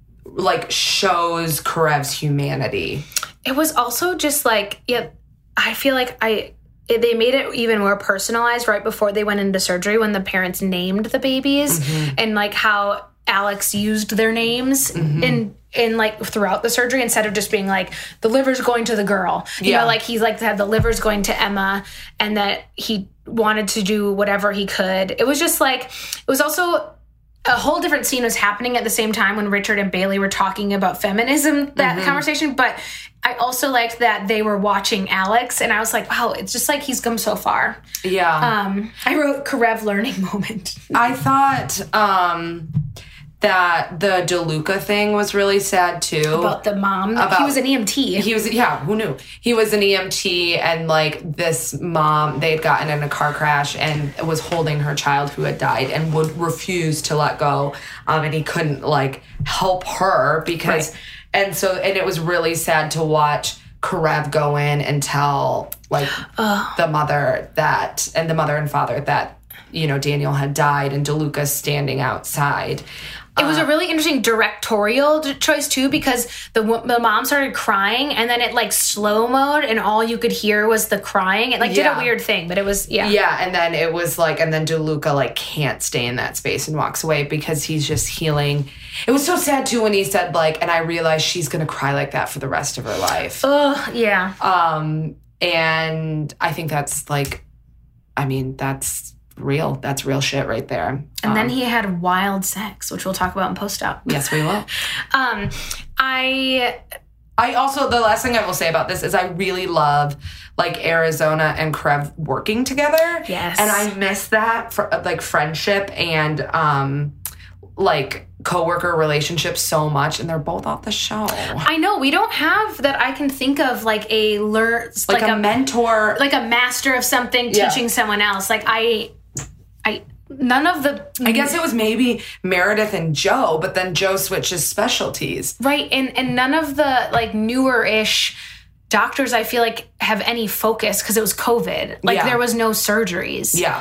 like shows Karev's humanity. It was also just like, yeah, I feel like I It, they made it even more personalized right before they went into surgery when the parents named the babies, mm-hmm. and like how Alex used their names mm-hmm. in in like throughout the surgery instead of just being like the liver's going to the girl. You yeah. know, like he's like had the liver's going to Emma, and that he wanted to do whatever he could. It was just like, it was also a whole different scene was happening at the same time when Richard and Bailey were talking about feminism, that mm-hmm. conversation. But I also liked that they were watching Alex, and I was like, wow, it's just like he's come so far. Yeah. Um, I wrote Karev learning moment. I thought um, that the DeLuca thing was really sad too. About the mom. About, he was an E M T. He was, yeah, who knew? He was an E M T, and like this mom, they had gotten in a car crash and was holding her child who had died and would refuse to let go. Um, and he couldn't like help her because, right. and so, and it was really sad to watch Karev go in and tell like Ugh. the mother that, and the mother and father that, you know, Daniel had died, and DeLuca standing outside. It was a really interesting directorial choice too, because the the mom started crying, and then it like slow mode, and all you could hear was the crying. It like yeah. did a weird thing, but it was yeah. Yeah, and then it was like, and then DeLuca like can't stay in that space and walks away because he's just healing. It was so sad too when he said like, and I realized she's gonna cry like that for the rest of her life. Oh yeah. Um, and I think that's like, I mean that's. real. That's real shit right there. And um, then he had wild sex, which we'll talk about in post-op. Yes, we will. um, I... I also, the last thing I will say about this is I really love, like, Arizona and Karev working together. Yes. And I miss that, for, like, friendship and, um, like, coworker relationships so much, and they're both off the show. I know. We don't have that I can think of, like, a learn... Like, like a, a mentor. Like a master of something yeah. teaching someone else. Like, I... I none of the I guess it was maybe Meredith and Joe, but then Joe switches specialties. Right, and and none of the like newer-ish doctors I feel like have any focus because it was COVID. Like yeah. there was no surgeries. Yeah.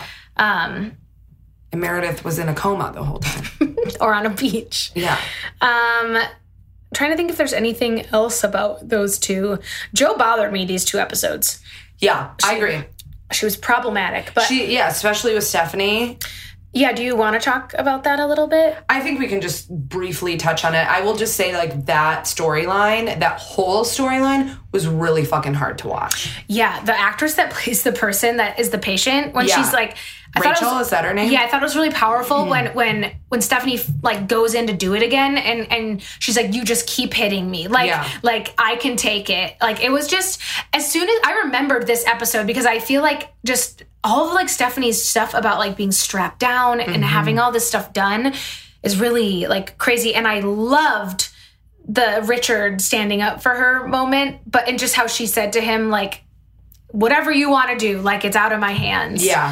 Um and Meredith was in a coma the whole time. Or on a beach. Yeah. Um I'm trying to think if there's anything else about those two. Joe bothered me these two episodes. Yeah, she, I agree. She was problematic, but she, yeah, especially with Stephanie. Yeah, do you want to talk about that a little bit? I think we can just briefly touch on it. I will just say, like, that storyline, that whole storyline was really fucking hard to watch. Yeah, the actress that plays the person that is the patient, when Yeah. she's like, I Rachel, thought it was, is that her name? Yeah, I thought it was really powerful mm-hmm. when when when Stephanie like goes in to do it again, and and she's like, you just keep hitting me, like Yeah. like I can take it. Like it was just, as soon as I remembered this episode, because I feel like just all of like Stephanie's stuff about like being strapped down and mm-hmm. having all this stuff done is really like crazy, and I loved the Richard standing up for her moment, but and just how she said to him, like, whatever you want to do, like, it's out of my hands. Yeah.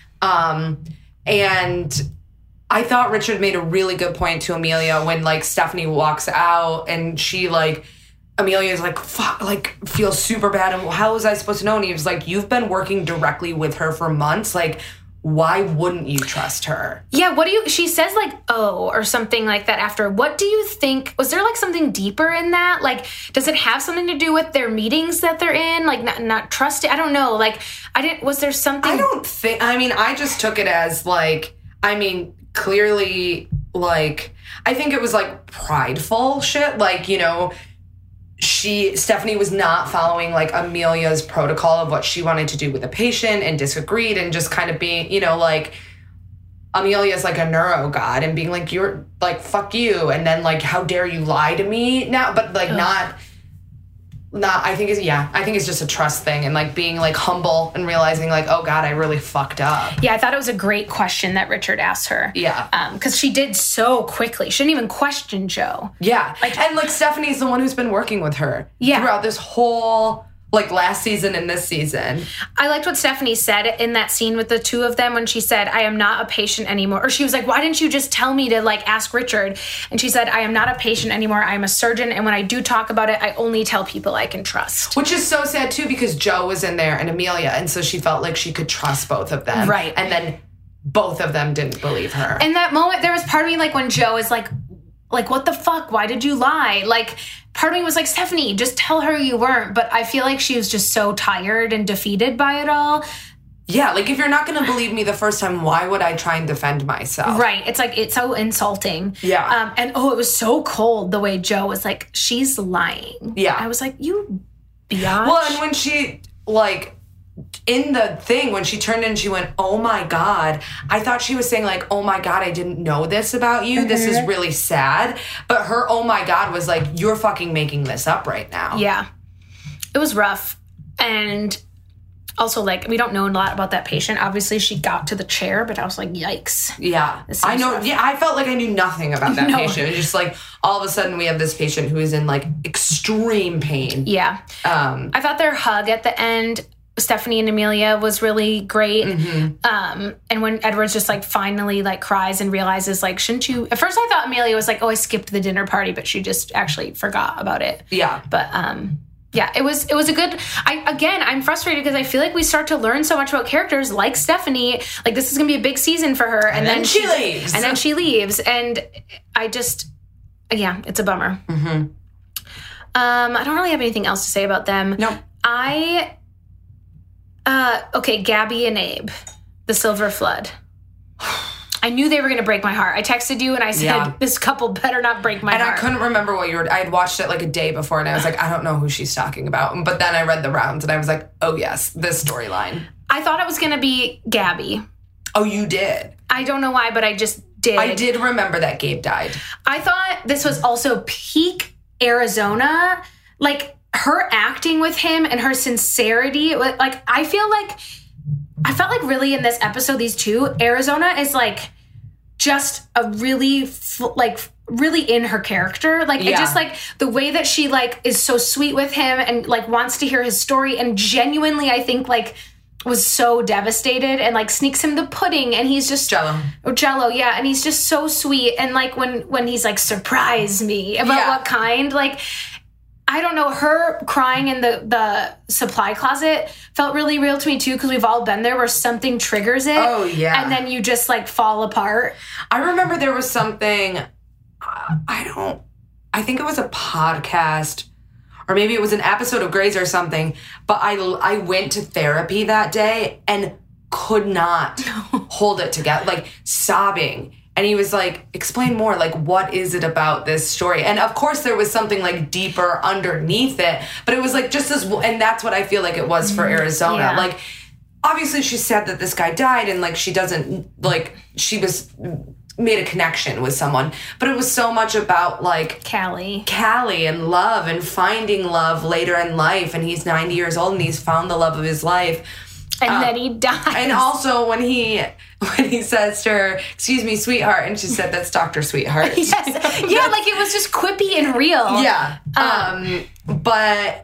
Um, and I thought Richard made a really good point to Amelia when, like, Stephanie walks out and she, like, Amelia's like, fuck, like, feels super bad. And how was I supposed to know? And he was like, you've been working directly with her for months. Like, why wouldn't you trust her? Yeah, what do you, she says like, oh, or something like that after. What do you think, was there like something deeper in that? Like, does it have something to do with their meetings that they're in? Like, not, not trusting? I don't know. Like, I didn't, was there something? I don't think, I mean, I just took it as like, I mean, clearly, like, I think it was like prideful shit. Like, you know, she, Stephanie was not following like Amelia's protocol of what she wanted to do with a patient and disagreed and just kind of being, you know, like Amelia's like a neuro god and being like, you're like, fuck you. And then like, how dare you lie to me now? But like, Ugh. not, not, I think it's, yeah, I think it's just a trust thing and like being like humble and realizing like, oh God, I really fucked up. Yeah, I thought it was a great question that Richard asked her. Yeah. Um, cause she did so quickly. She didn't even question Joe. Yeah. Like, and like Stephanie's the one who's been working with her yeah. throughout this whole, like last season and this season. I liked what Stephanie said in that scene with the two of them when she said, I am not a patient anymore. Or she was like, why didn't you just tell me to like ask Richard? And she said, I am not a patient anymore. I am a surgeon. And when I do talk about it, I only tell people I can trust. Which is so sad too, because Joe was in there and Amelia. And so she felt like she could trust both of them. Right. And then both of them didn't believe her. In that moment, there was part of me like when Joe is like, like, what the fuck? Why did you lie? Like, part of me was like, Stephanie, just tell her you weren't. But I feel like she was just so tired and defeated by it all. Yeah, like, if you're not going to believe me the first time, why would I try and defend myself? Right. It's like, it's so insulting. Yeah. Um, and, oh, it was so cold the way Joe was like, she's lying. Yeah. I was like, you biatch. Well, and when she, like, in the thing, when she turned in, she went, oh my God. I thought she was saying like, oh my God, I didn't know this about you. Mm-hmm. This is really sad. But her, oh my God, was like, you're fucking making this up right now. Yeah. It was rough. And also, like, we don't know a lot about that patient. Obviously, she got to the chair, but I was like, yikes. Yeah. I know. Rough. Yeah, I felt like I knew nothing about that no. patient. It was just like, all of a sudden, we have this patient who is in like extreme pain. Yeah. Um, I thought their hug at the end, Stephanie and Amelia, was really great. Mm-hmm. Um, and when Edward's just like finally like cries and realizes like, shouldn't you? At first I thought Amelia was like, oh, I skipped the dinner party, but she just actually forgot about it. Yeah. But um, yeah, it was it was a good. I again, I'm frustrated because I feel like we start to learn so much about characters like Stephanie. Like this is gonna be a big season for her, and, and then, then she leaves, and then she leaves, and I just yeah, it's a bummer. Mm-hmm. Um, I don't really have anything else to say about them. No, I. Uh, okay, Gabby and Abe, the Silver Flood. I knew they were going to break my heart. I texted you and I said, yeah. this couple better not break my and heart. And I couldn't remember what you were... I had watched it like a day before and I was like, I don't know who she's talking about. But then I read the rounds and I was like, oh yes, this storyline. I thought it was going to be Gabby. Oh, you did? I don't know why, but I just did. I did remember that Gabe died. I thought this was also peak Arizona. Like... her acting with him and her sincerity, like, I feel like, I felt like really in this episode, these two, Arizona is like just a really, like, really in her character. Like, yeah. it just like the way that she like is so sweet with him and like wants to hear his story and genuinely, I think, like, was so devastated and like sneaks him the pudding and he's just Jello. Oh, Jello, yeah. And he's just so sweet. And like when, when he's like, surprise me about yeah. what kind, like, I don't know, her crying in the, the supply closet felt really real to me too, because we've all been there where something triggers it. Oh, yeah. And then you just like fall apart. I remember there was something, I don't, I think it was a podcast or maybe it was an episode of Grey's or something, but I, I went to therapy that day and could not hold it together, like sobbing And he was like, explain more. Like, what is it about this story? And of course, there was something like deeper underneath it. But it was like just as, and that's what I feel like it was for Arizona. Yeah. Like, obviously, she said that this guy died, and like she doesn't, like, she was made a connection with someone. But it was so much about like Callie. Callie and love and finding love later in life. And he's ninety years old and he's found the love of his life. And Um, then he dies. And also when he when he says to her, excuse me, sweetheart, and she said, that's Doctor Sweetheart. Yes. Yeah, like it was just quippy and real. Yeah. Um, but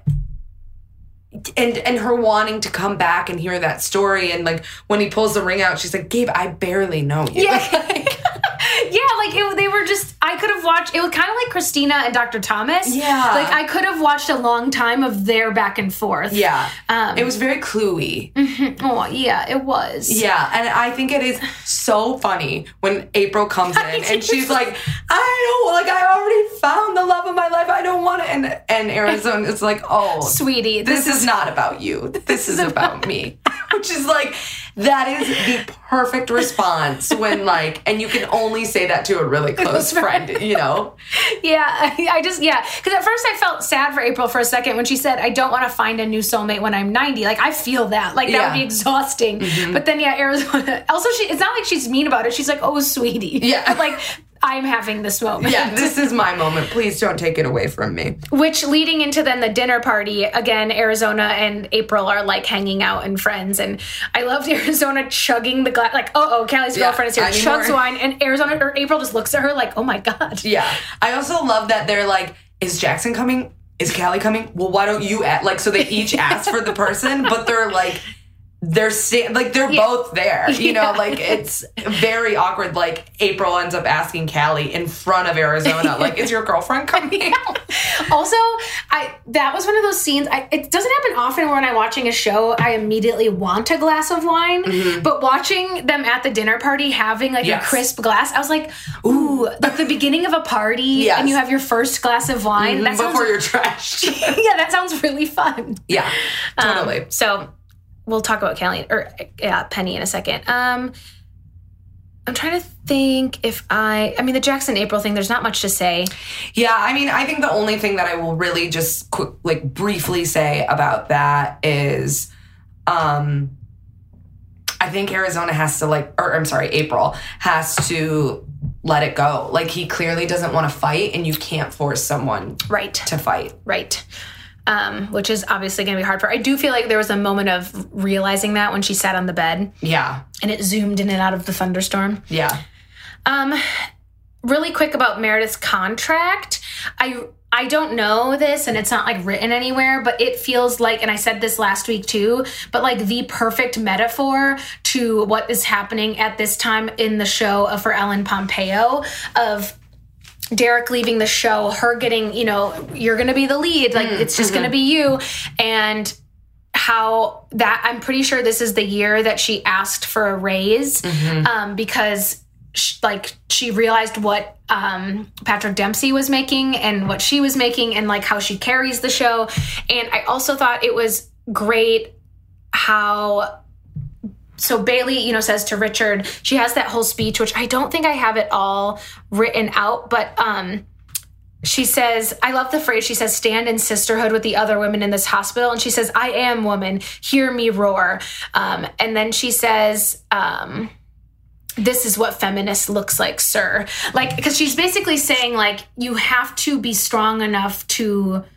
and and her wanting to come back and hear that story, and like when he pulls the ring out, she's like, Gabe, I barely know you. Yeah. Yeah, like it, they were just, I could have watched, it was kind of like Christina and Doctor Thomas. Yeah. Like I could have watched a long time of their back and forth. Yeah. Um, it was very cluey. Oh, yeah, it was. Yeah, and I think it is so funny when April comes in and she's like, I don't, like, I already found the love of my life. I don't want it. And, and Arizona is like, oh, Sweetie, this, this is, is not about you. This is about me. Which is like, that is the perfect response when like, and you can only say that to a really close friend, you know? Yeah, I, I just, yeah. Because at first I felt sad for April for a second when she said, I don't want to find a new soulmate when I'm ninety. Like, I feel that. Like, that Yeah. would be exhausting. Mm-hmm. But then, yeah, Arizona. Also, she, it's not like she's mean about it. She's like, oh, sweetie. Yeah. Like, I'm having this moment. Yeah, this is my moment. Please don't take it away from me. Which leading into then the dinner party, again, Arizona and April are like hanging out and friends. And I loved Arizona chugging the glass, like, oh, oh, Callie's Yeah, girlfriend is here, I need chugs more. wine. And Arizona or April just looks at her like, oh my God. Yeah. I also love that they're like, is Jackson coming? Is Callie coming? Well, why don't you ask? Like, so they each ask for the person, but they're like, they're sta- like they're Yeah. both there, you know, Yeah. like it's very awkward. Like April ends up asking Callie in front of Arizona, like, is your girlfriend coming? Also, I that was one of those scenes. I, it doesn't happen often when I'm watching a show, I immediately want a glass of wine. Mm-hmm. But watching them at the dinner party having like Yes. a crisp glass, I was like, ooh, like the beginning of a party Yes. and you have your first glass of wine. That sounds, Before you're trashed. yeah, that sounds really fun. Yeah, totally. Um, so we'll talk about Callie or yeah, Penny in a second. Um, I'm trying to think if I, I mean, the Jackson April thing, there's not much to say. Yeah, I mean, I think the only thing that I will really just quick, like briefly say about that is, um, I think Arizona has to like, or I'm sorry, April has to let it go. Like he clearly doesn't want to fight, and you can't force someone Right. to fight. Right. Um, which is obviously going to be hard for her. I do feel like there was a moment of realizing that when she sat on the bed Yeah, and it zoomed in and out of the thunderstorm. yeah. Um, really quick about Meredith's contract. I I don't know this, and it's not like written anywhere, but it feels like, and I said this last week too, but like the perfect metaphor to what is happening at this time in the show for Ellen Pompeo of Derek leaving the show, her getting, you know, you're going to be the lead. Like, mm, it's just mm-hmm. going to be you. And how that, I'm pretty sure this is the year that she asked for a raise mm-hmm. um, because she, like she realized what um, Patrick Dempsey was making and what she was making and like how she carries the show. And I also thought it was great how... So Bailey, you know, says to Richard, she has that whole speech, which I don't think I have it all written out, but um, she says, I love the phrase, she says, stand in sisterhood with the other women in this hospital. And she says, I am woman, hear me roar. Um, and then she says, um, this is what feminist looks like, sir. Like, because she's basically saying, like, you have to be strong enough to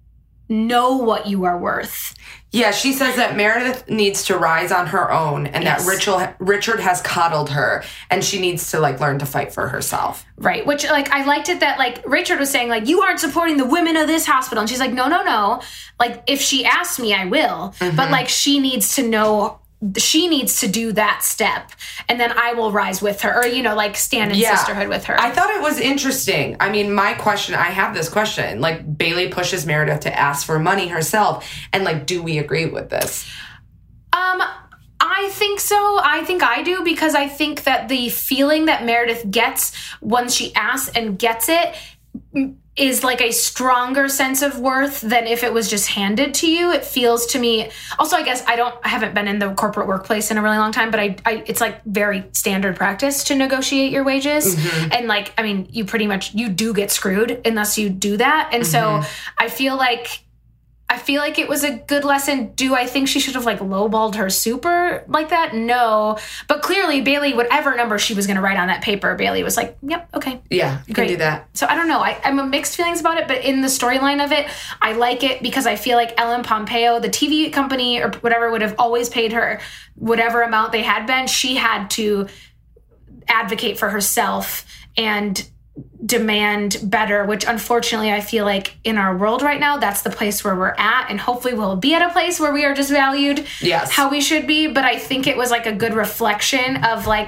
know what you are worth. Yeah, she says that Meredith needs to rise on her own and yes. that Richard, Richard has coddled her and she needs to, like, learn to fight for herself. Right, which, like, I liked it that, like, Richard was saying, like, you aren't supporting the women of this hospital. And she's like, no, no, no. Like, if she asks me, I will. Mm-hmm. But, like, she needs to know... She needs to do that step, and then I will rise with her, or, you know, like stand in yeah. sisterhood with her. I thought it was interesting. I mean, my question, I have this question. Like, Bailey pushes Meredith to ask for money herself, and, like, do we agree with this? Um, I think so. I think I do, because I think that the feeling that Meredith gets when she asks and gets it is like a stronger sense of worth than if it was just handed to you. It feels to me, also, I guess I don't, I haven't been in the corporate workplace in a really long time, but I, I it's like very standard practice to negotiate your wages. Mm-hmm. And like, I mean, you pretty much, you do get screwed unless you do that. And mm-hmm. so I feel like, I feel like it was a good lesson. Do I think she should have like lowballed her super like that? No. But clearly Bailey, whatever number she was going to write on that paper, Bailey was like, yep, okay. Yeah, you great. Can do that. So I don't know. I, I'm a mixed feelings about it, but in the storyline of it, I like it because I feel like Ellen Pompeo, the T V company or whatever, would have always paid her whatever amount they had been. She had to advocate for herself and demand better, which unfortunately I feel like in our world right now, that's the place where we're at. And hopefully we'll be at a place where we are just valued yes. how we should be. But I think it was like a good reflection of like,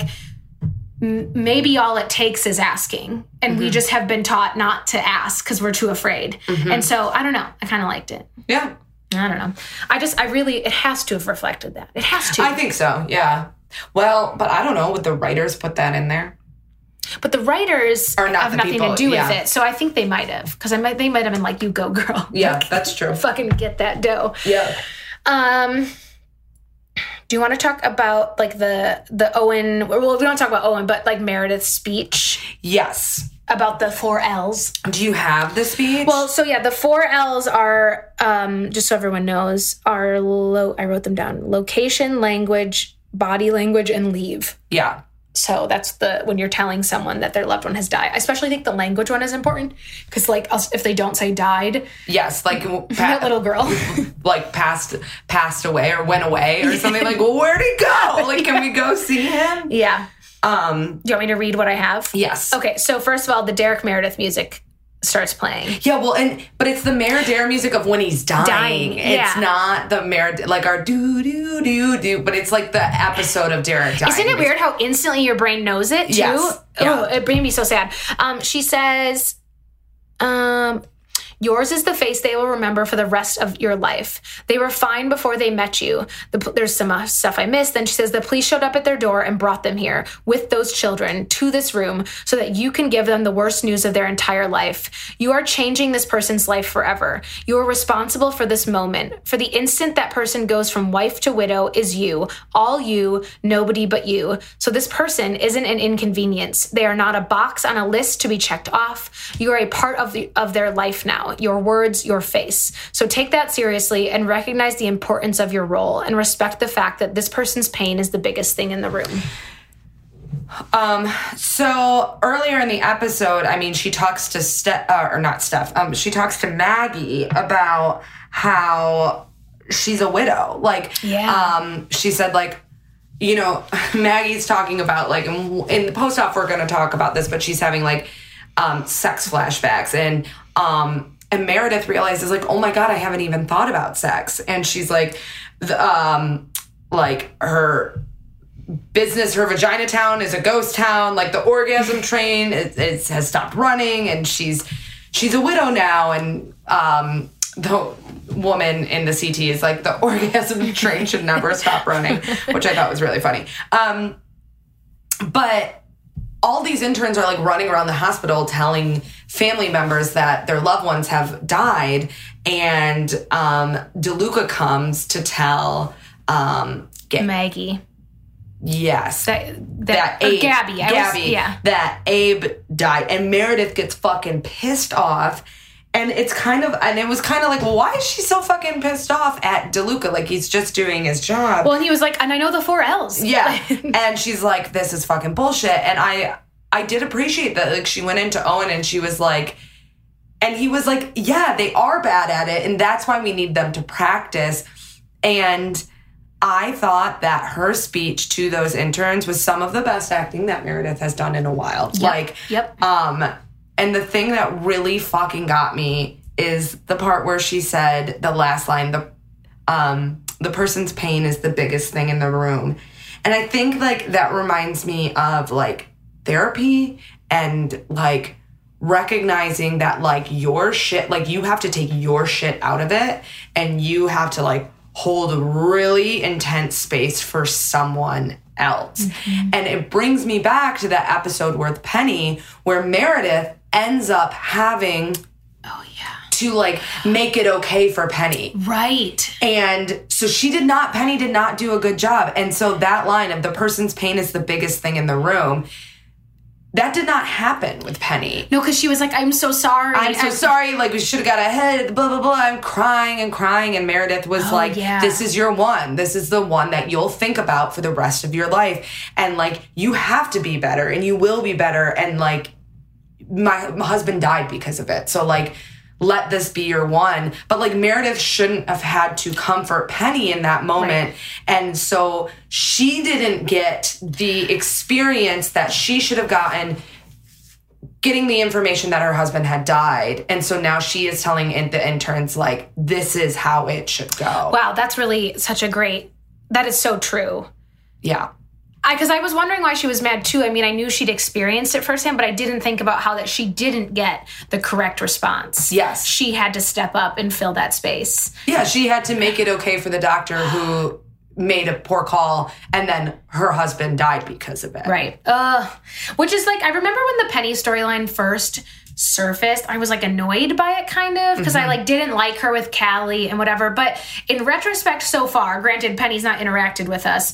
m- maybe all it takes is asking. And mm-hmm. we just have been taught not to ask because we're too afraid. Mm-hmm. And so I don't know. I kind of liked it. Yeah. I don't know. I just, I really, it has to have reflected that. It has to. I think so. Yeah. Well, but I don't know. Would the writers put that in there? But the writers Are not have the nothing people, to do yeah. with it. So I think they might have. Because I might, they might have been like, you go, girl. Yeah, like, that's true. Fucking get that dough. Yeah. Um, do you want to talk about like the the Owen, well, we don't talk about Owen, but like Meredith's speech? Yes. About the four L's. Do you have the speech? Well, so yeah, the four L's are, um, just so everyone knows, are, lo- I wrote them down, location, language, body language, and leave. Yeah. So that's the, when you're telling someone that their loved one has died. I especially think the language one is important because like if they don't say died. Yes. Like pa- that little girl. Like passed, passed away or went away or something like, well, where'd he go? Like, can we go see him? Yeah. Um, Do you want me to read what I have? Yes. Okay. So first of all, the Derek Meredith music starts playing. Yeah, well, and but it's the Meredith music of when he's dying. Dying, yeah. It's not the Meredith, like our do do do do, but it's like the episode of Derek dying. Isn't it weird how instantly your brain knows it too? Yes. Yeah. Oh, it made me so sad. Um, she says, um. Yours is the face they will remember for the rest of your life. They were fine before they met you. The, there's some uh, stuff I missed. Then she says, the police showed up at their door and brought them here with those children to this room so that you can give them the worst news of their entire life. You are changing this person's life forever. You are responsible for this moment. For the instant that person goes from wife to widow is you. All you, nobody but you. So this person isn't an inconvenience. They are not a box on a list to be checked off. You are a part of the, of their life now. Your words, your face. So take that seriously and recognize the importance of your role and respect the fact that this person's pain is the biggest thing in the room. Um, so earlier in the episode, I mean, she talks to Steph, uh, or not Steph, um, she talks to Maggie about how she's a widow. Like, yeah. um, she said, like, you know, Maggie's talking about, like, in, in the post-op, we're going to talk about this, but she's having, like, um, sex flashbacks. And, um, And Meredith realizes, like, oh my God, I haven't even thought about sex. And she's like, the, um, like her business, her vagina town is a ghost town. Like the orgasm train is, is, has stopped running, and she's she's a widow now. And um, the woman in the C T is like, the orgasm train should never stop running, which I thought was really funny. Um, but all these interns are like running around the hospital telling family members that their loved ones have died. And um, DeLuca comes to tell um, Ga- Maggie. Yes. That, that, that Abe, Gabby. I Gabby, was, yeah. that Abe died. And Meredith gets fucking pissed off. And it's kind of, and it was kind of like, well, why is she so fucking pissed off at DeLuca? Like, he's just doing his job. Well, and he was like, and I know the four L's. Yeah. And she's like, this is fucking bullshit. And I, I did appreciate that. Like, she went into Owen and she was like, and he was like, yeah, they are bad at it. And that's why we need them to practice. And I thought that her speech to those interns was some of the best acting that Meredith has done in a while. Yep. Like, yep. Um, and the thing that really fucking got me is the part where she said the last line, the, um, the person's pain is the biggest thing in the room. And I think, like, that reminds me of, like, therapy and, like, recognizing that, like, your shit, like, you have to take your shit out of it and you have to, like, hold really intense space for someone else. Mm-hmm. And it brings me back to that episode with Penny where Meredith ends up having Oh, yeah. To, like, make it okay for Penny. Right. And so she did not, Penny did not do a good job. And so that line of the person's pain is the biggest thing in the room, that did not happen with Penny. No, because she was like, I'm so sorry. I'm so I'm- sorry. Like, we should have got ahead, blah, blah, blah. I'm crying and crying. And Meredith was Oh, like, yeah. this is your one. This is the one that you'll think about for the rest of your life. And, like, you have to be better and you will be better. And, like, my, my husband died because of it. So, like, let this be your one. But, like, Meredith shouldn't have had to comfort Penny in that moment. Right. And so she didn't get the experience that she should have gotten getting the information that her husband had died. And so now she is telling the interns, like, this is how it should go. Wow, that's really such a great, that is so true. Yeah. Because I, I was wondering why she was mad, too. I mean, I knew she'd experienced it firsthand, but I didn't think about how that she didn't get the correct response. Yes. She had to step up and fill that space. Yeah, she had to make it okay for the doctor who made a poor call, and then her husband died because of it. Right. Uh, which is like, I remember when the Penny storyline first surfaced, I was like annoyed by it kind of, because mm-hmm. I like didn't like her with Callie and whatever. But in retrospect so far, granted Penny's not interacted with us,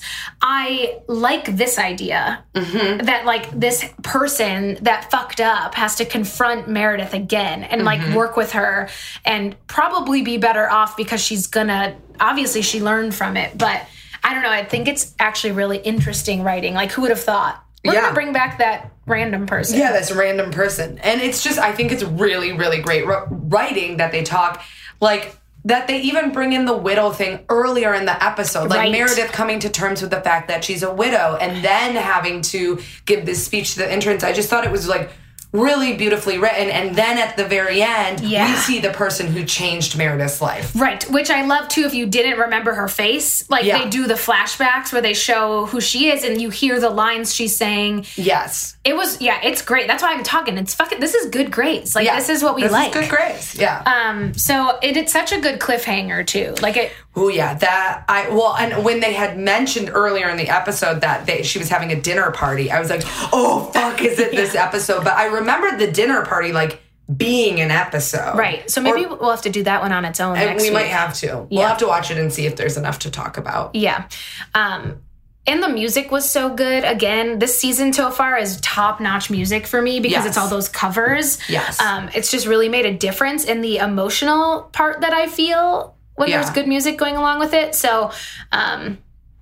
I like this idea mm-hmm. that like this person that fucked up has to confront Meredith again and mm-hmm. like work with her and probably be better off because she's gonna, obviously she learned from it, but I don't know, I think it's actually really interesting writing. Like, who would have thought? We're yeah. gonna bring back that random person. Yeah, this random person. And it's just, I think it's really, really great writing that they talk, like, that they even bring in the widow thing earlier in the episode. Like, right. Meredith coming to terms with the fact that she's a widow and then having to give this speech to the interns. I just thought it was, like, really beautifully written. And then at the very end, yeah. we see the person who changed Meredith's life. Right. Which I love, too, if you didn't remember her face. Like, yeah. they do the flashbacks where they show who she is and you hear the lines she's saying. Yes. It was, yeah, it's great. That's why I'm talking. It's fucking, this is good grace. Like, yeah. this is what we this like. This is good grace. Yeah. Um. So it, it's such a good cliffhanger, too. Like, it. Oh, yeah. That, I, well, and when they had mentioned earlier in the episode that they, she was having a dinner party, I was like, oh, fuck, is it this yeah. episode? But I remembered the dinner party, like, being an episode. Right. So maybe or, we'll have to do that one on its own next we week. might have to. Yeah. We'll have to watch it and see if there's enough to talk about. Yeah. Um, and the music was so good. Again, this season so far is top-notch music for me because yes. it's all those covers. Yes. Um, it's just really made a difference in the emotional part that I feel when yeah. there's good music going along with it. So, um,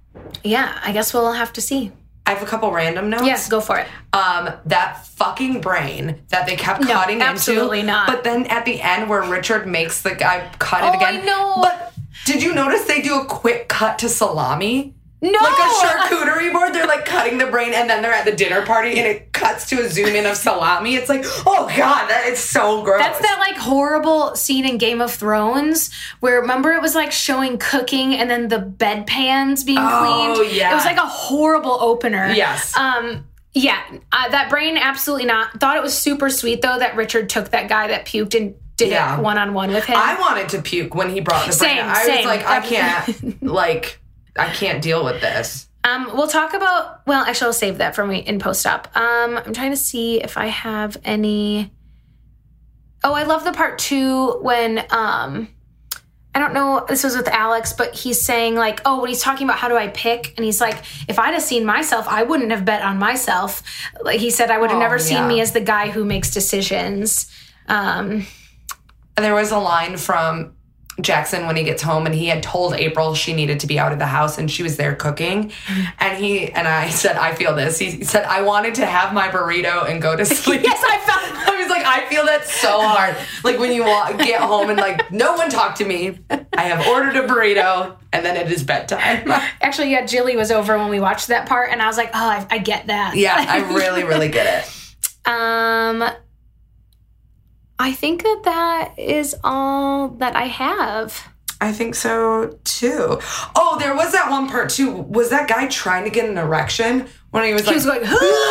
yeah, I guess we'll have to see. I have a couple random notes. Yes, go for it. Um, that fucking brain that they kept no, cutting into. Absolutely not. But then at the end where Richard makes the guy cut oh, it again. I know. But did you notice they do a quick cut to salami? No. Like a charcuterie board. They're like cutting the brain and then they're at the dinner party and it cuts to a zoom in of salami. It's like, oh God, that is so gross. That's that like horrible scene in Game of Thrones where remember it was like showing cooking and then the bedpans being oh, cleaned. Yeah. It was like a horrible opener. Yes. Um, yeah, uh, that brain, absolutely not. Thought it was super sweet though that Richard took that guy that puked and did yeah. it one-on-one with him. I wanted to puke when he brought the brain. Same, I same. was like, I can't, like... I can't deal with this. Um, we'll talk about, well, actually, I'll save that for me in post-op. Um, I'm trying to see if I have any. Oh, I love the part two when, um, I don't know, this was with Alex, but he's saying like, oh, when he's talking about how do I pick? And he's like, if I'd have seen myself, I wouldn't have bet on myself. Like he said, I would have oh, never yeah. seen me as the guy who makes decisions. Um, and there was a line from Jackson when he gets home and he had told April she needed to be out of the house and she was there cooking and he and I said I feel this he said I wanted to have my burrito and go to sleep. Yes, I felt I was like I feel that so hard, like when you walk, get home and like no one talk to me, I have ordered a burrito and then it is bedtime. Actually, yeah, Jilly was over when we watched that part and I was like, oh, I, I get that. Yeah, I really really get it. um I think that that is all that I have. I think so, too. Oh, there was that one part, too. Was that guy trying to get an erection when he was he like... He was going,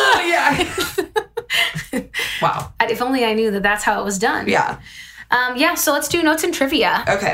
yeah. Wow. If only I knew that that's how it was done. Yeah. Um, yeah, so let's do notes and trivia. Okay.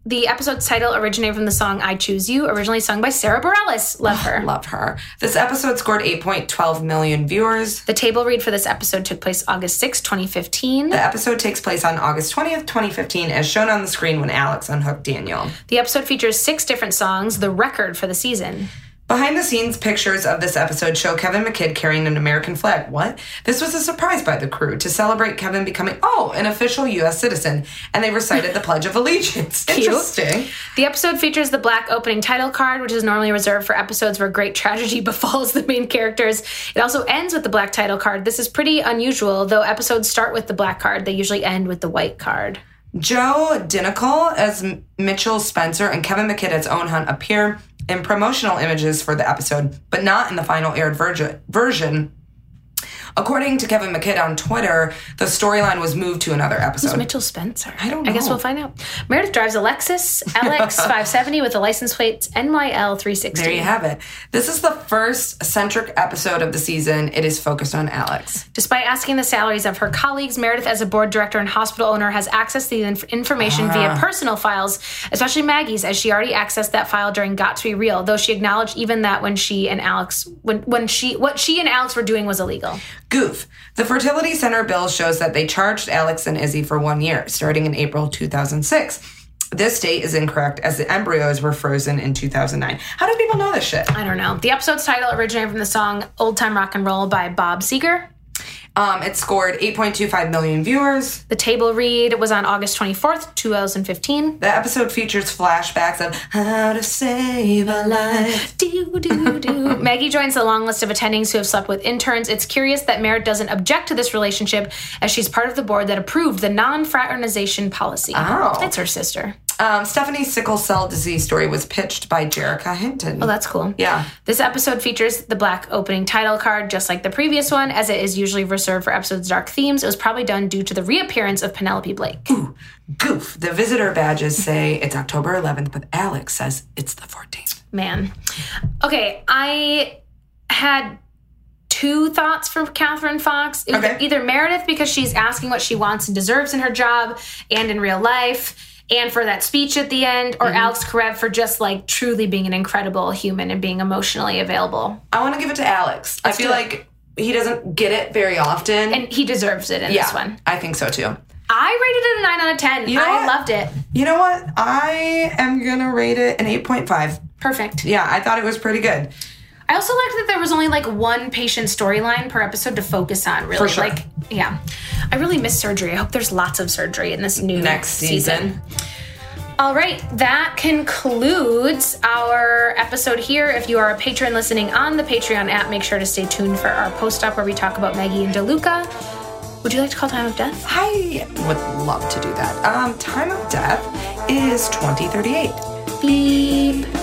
The episode's title originated from the song I Choose You, originally sung by Sarah Bareilles. Love her. Oh, love her. This episode scored eight point one two million viewers. The table read for this episode took place August sixth, twenty fifteen. The episode takes place on August twentieth, twenty fifteen, as shown on the screen when Alex unhooked Daniel. The episode features six different songs, the record for the season. Behind-the-scenes pictures of this episode show Kevin McKidd carrying an American flag. What? This was a surprise by the crew to celebrate Kevin becoming, oh, an official U S citizen, and they recited the Pledge of Allegiance. Interesting. The episode features the black opening title card, which is normally reserved for episodes where great tragedy befalls the main characters. It also ends with the black title card. This is pretty unusual, though episodes start with the black card. They usually end with the white card. Joe Dinical as Mitchell Spencer and Kevin McKidd as Owen Hunt appear in promotional images for the episode, but not in the final aired verge- version. According to Kevin McKidd on Twitter, the storyline was moved to another episode. Who's Mitchell Spencer? I don't know. I guess we'll find out. Meredith drives a Lexus L X five seventy with a license plate N Y L three sixty. There you have it. This is the first centric episode of the season. It is focused on Alex. Despite asking the salaries of her colleagues, Meredith, as a board director and hospital owner, has access to the inf- information uh. via personal files, especially Maggie's, as she already accessed that file during Got to Be Real, though she acknowledged even that when she and Alex, when, when she, what she and Alex were doing was illegal. Goof. The fertility center bill shows that they charged Alex and Izzy for one year, starting in April two thousand six. This date is incorrect, as the embryos were frozen in two thousand nine. How do people know this shit? I don't know. The episode's title originated from the song Old Time Rock and Roll by Bob Seger. Um, it scored eight point two five million viewers. The table read was on August twenty-fourth, twenty fifteen. The episode features flashbacks of how to save a life. Do, do, do. Maggie joins the long list of attendings who have slept with interns. It's curious that Merritt doesn't object to this relationship, as she's part of the board that approved the non-fraternization policy. Oh. It's her sister. Um, Stephanie's sickle cell disease story was pitched by Jerrica Hinton. Oh, that's cool. Yeah. This episode features the black opening title card, just like the previous one, as it is usually reserved for episodes' dark themes. It was probably done due to the reappearance of Penelope Blake. Ooh, goof. The visitor badges say it's October eleventh, but Alex says it's the fourteenth. Man. Okay, I had two thoughts for Catherine Fox. Either, okay. either Meredith, because she's asking what she wants and deserves in her job and in real life, and for that speech at the end, or mm-hmm. Alex Karev for just, like, truly being an incredible human and being emotionally available. I want to give it to Alex. Let's I feel like he doesn't get it very often. And he deserves it in yeah, this one. I think so, too. I rated it a nine out of ten. You know I what? loved it. You know what? I am going to rate it an eight point five. Perfect. Yeah, I thought it was pretty good. I also liked that there was only, like, one patient storyline per episode to focus on, really. For sure. Like, yeah. I really miss surgery. I hope there's lots of surgery in this new Next season. season. All right, that concludes our episode here. If you are a patron listening on the Patreon app, make sure to stay tuned for our post-op where we talk about Maggie and DeLuca. Would you like to call Time of Death? I would love to do that. Um, Time of Death is twenty thirty-eight. Beep.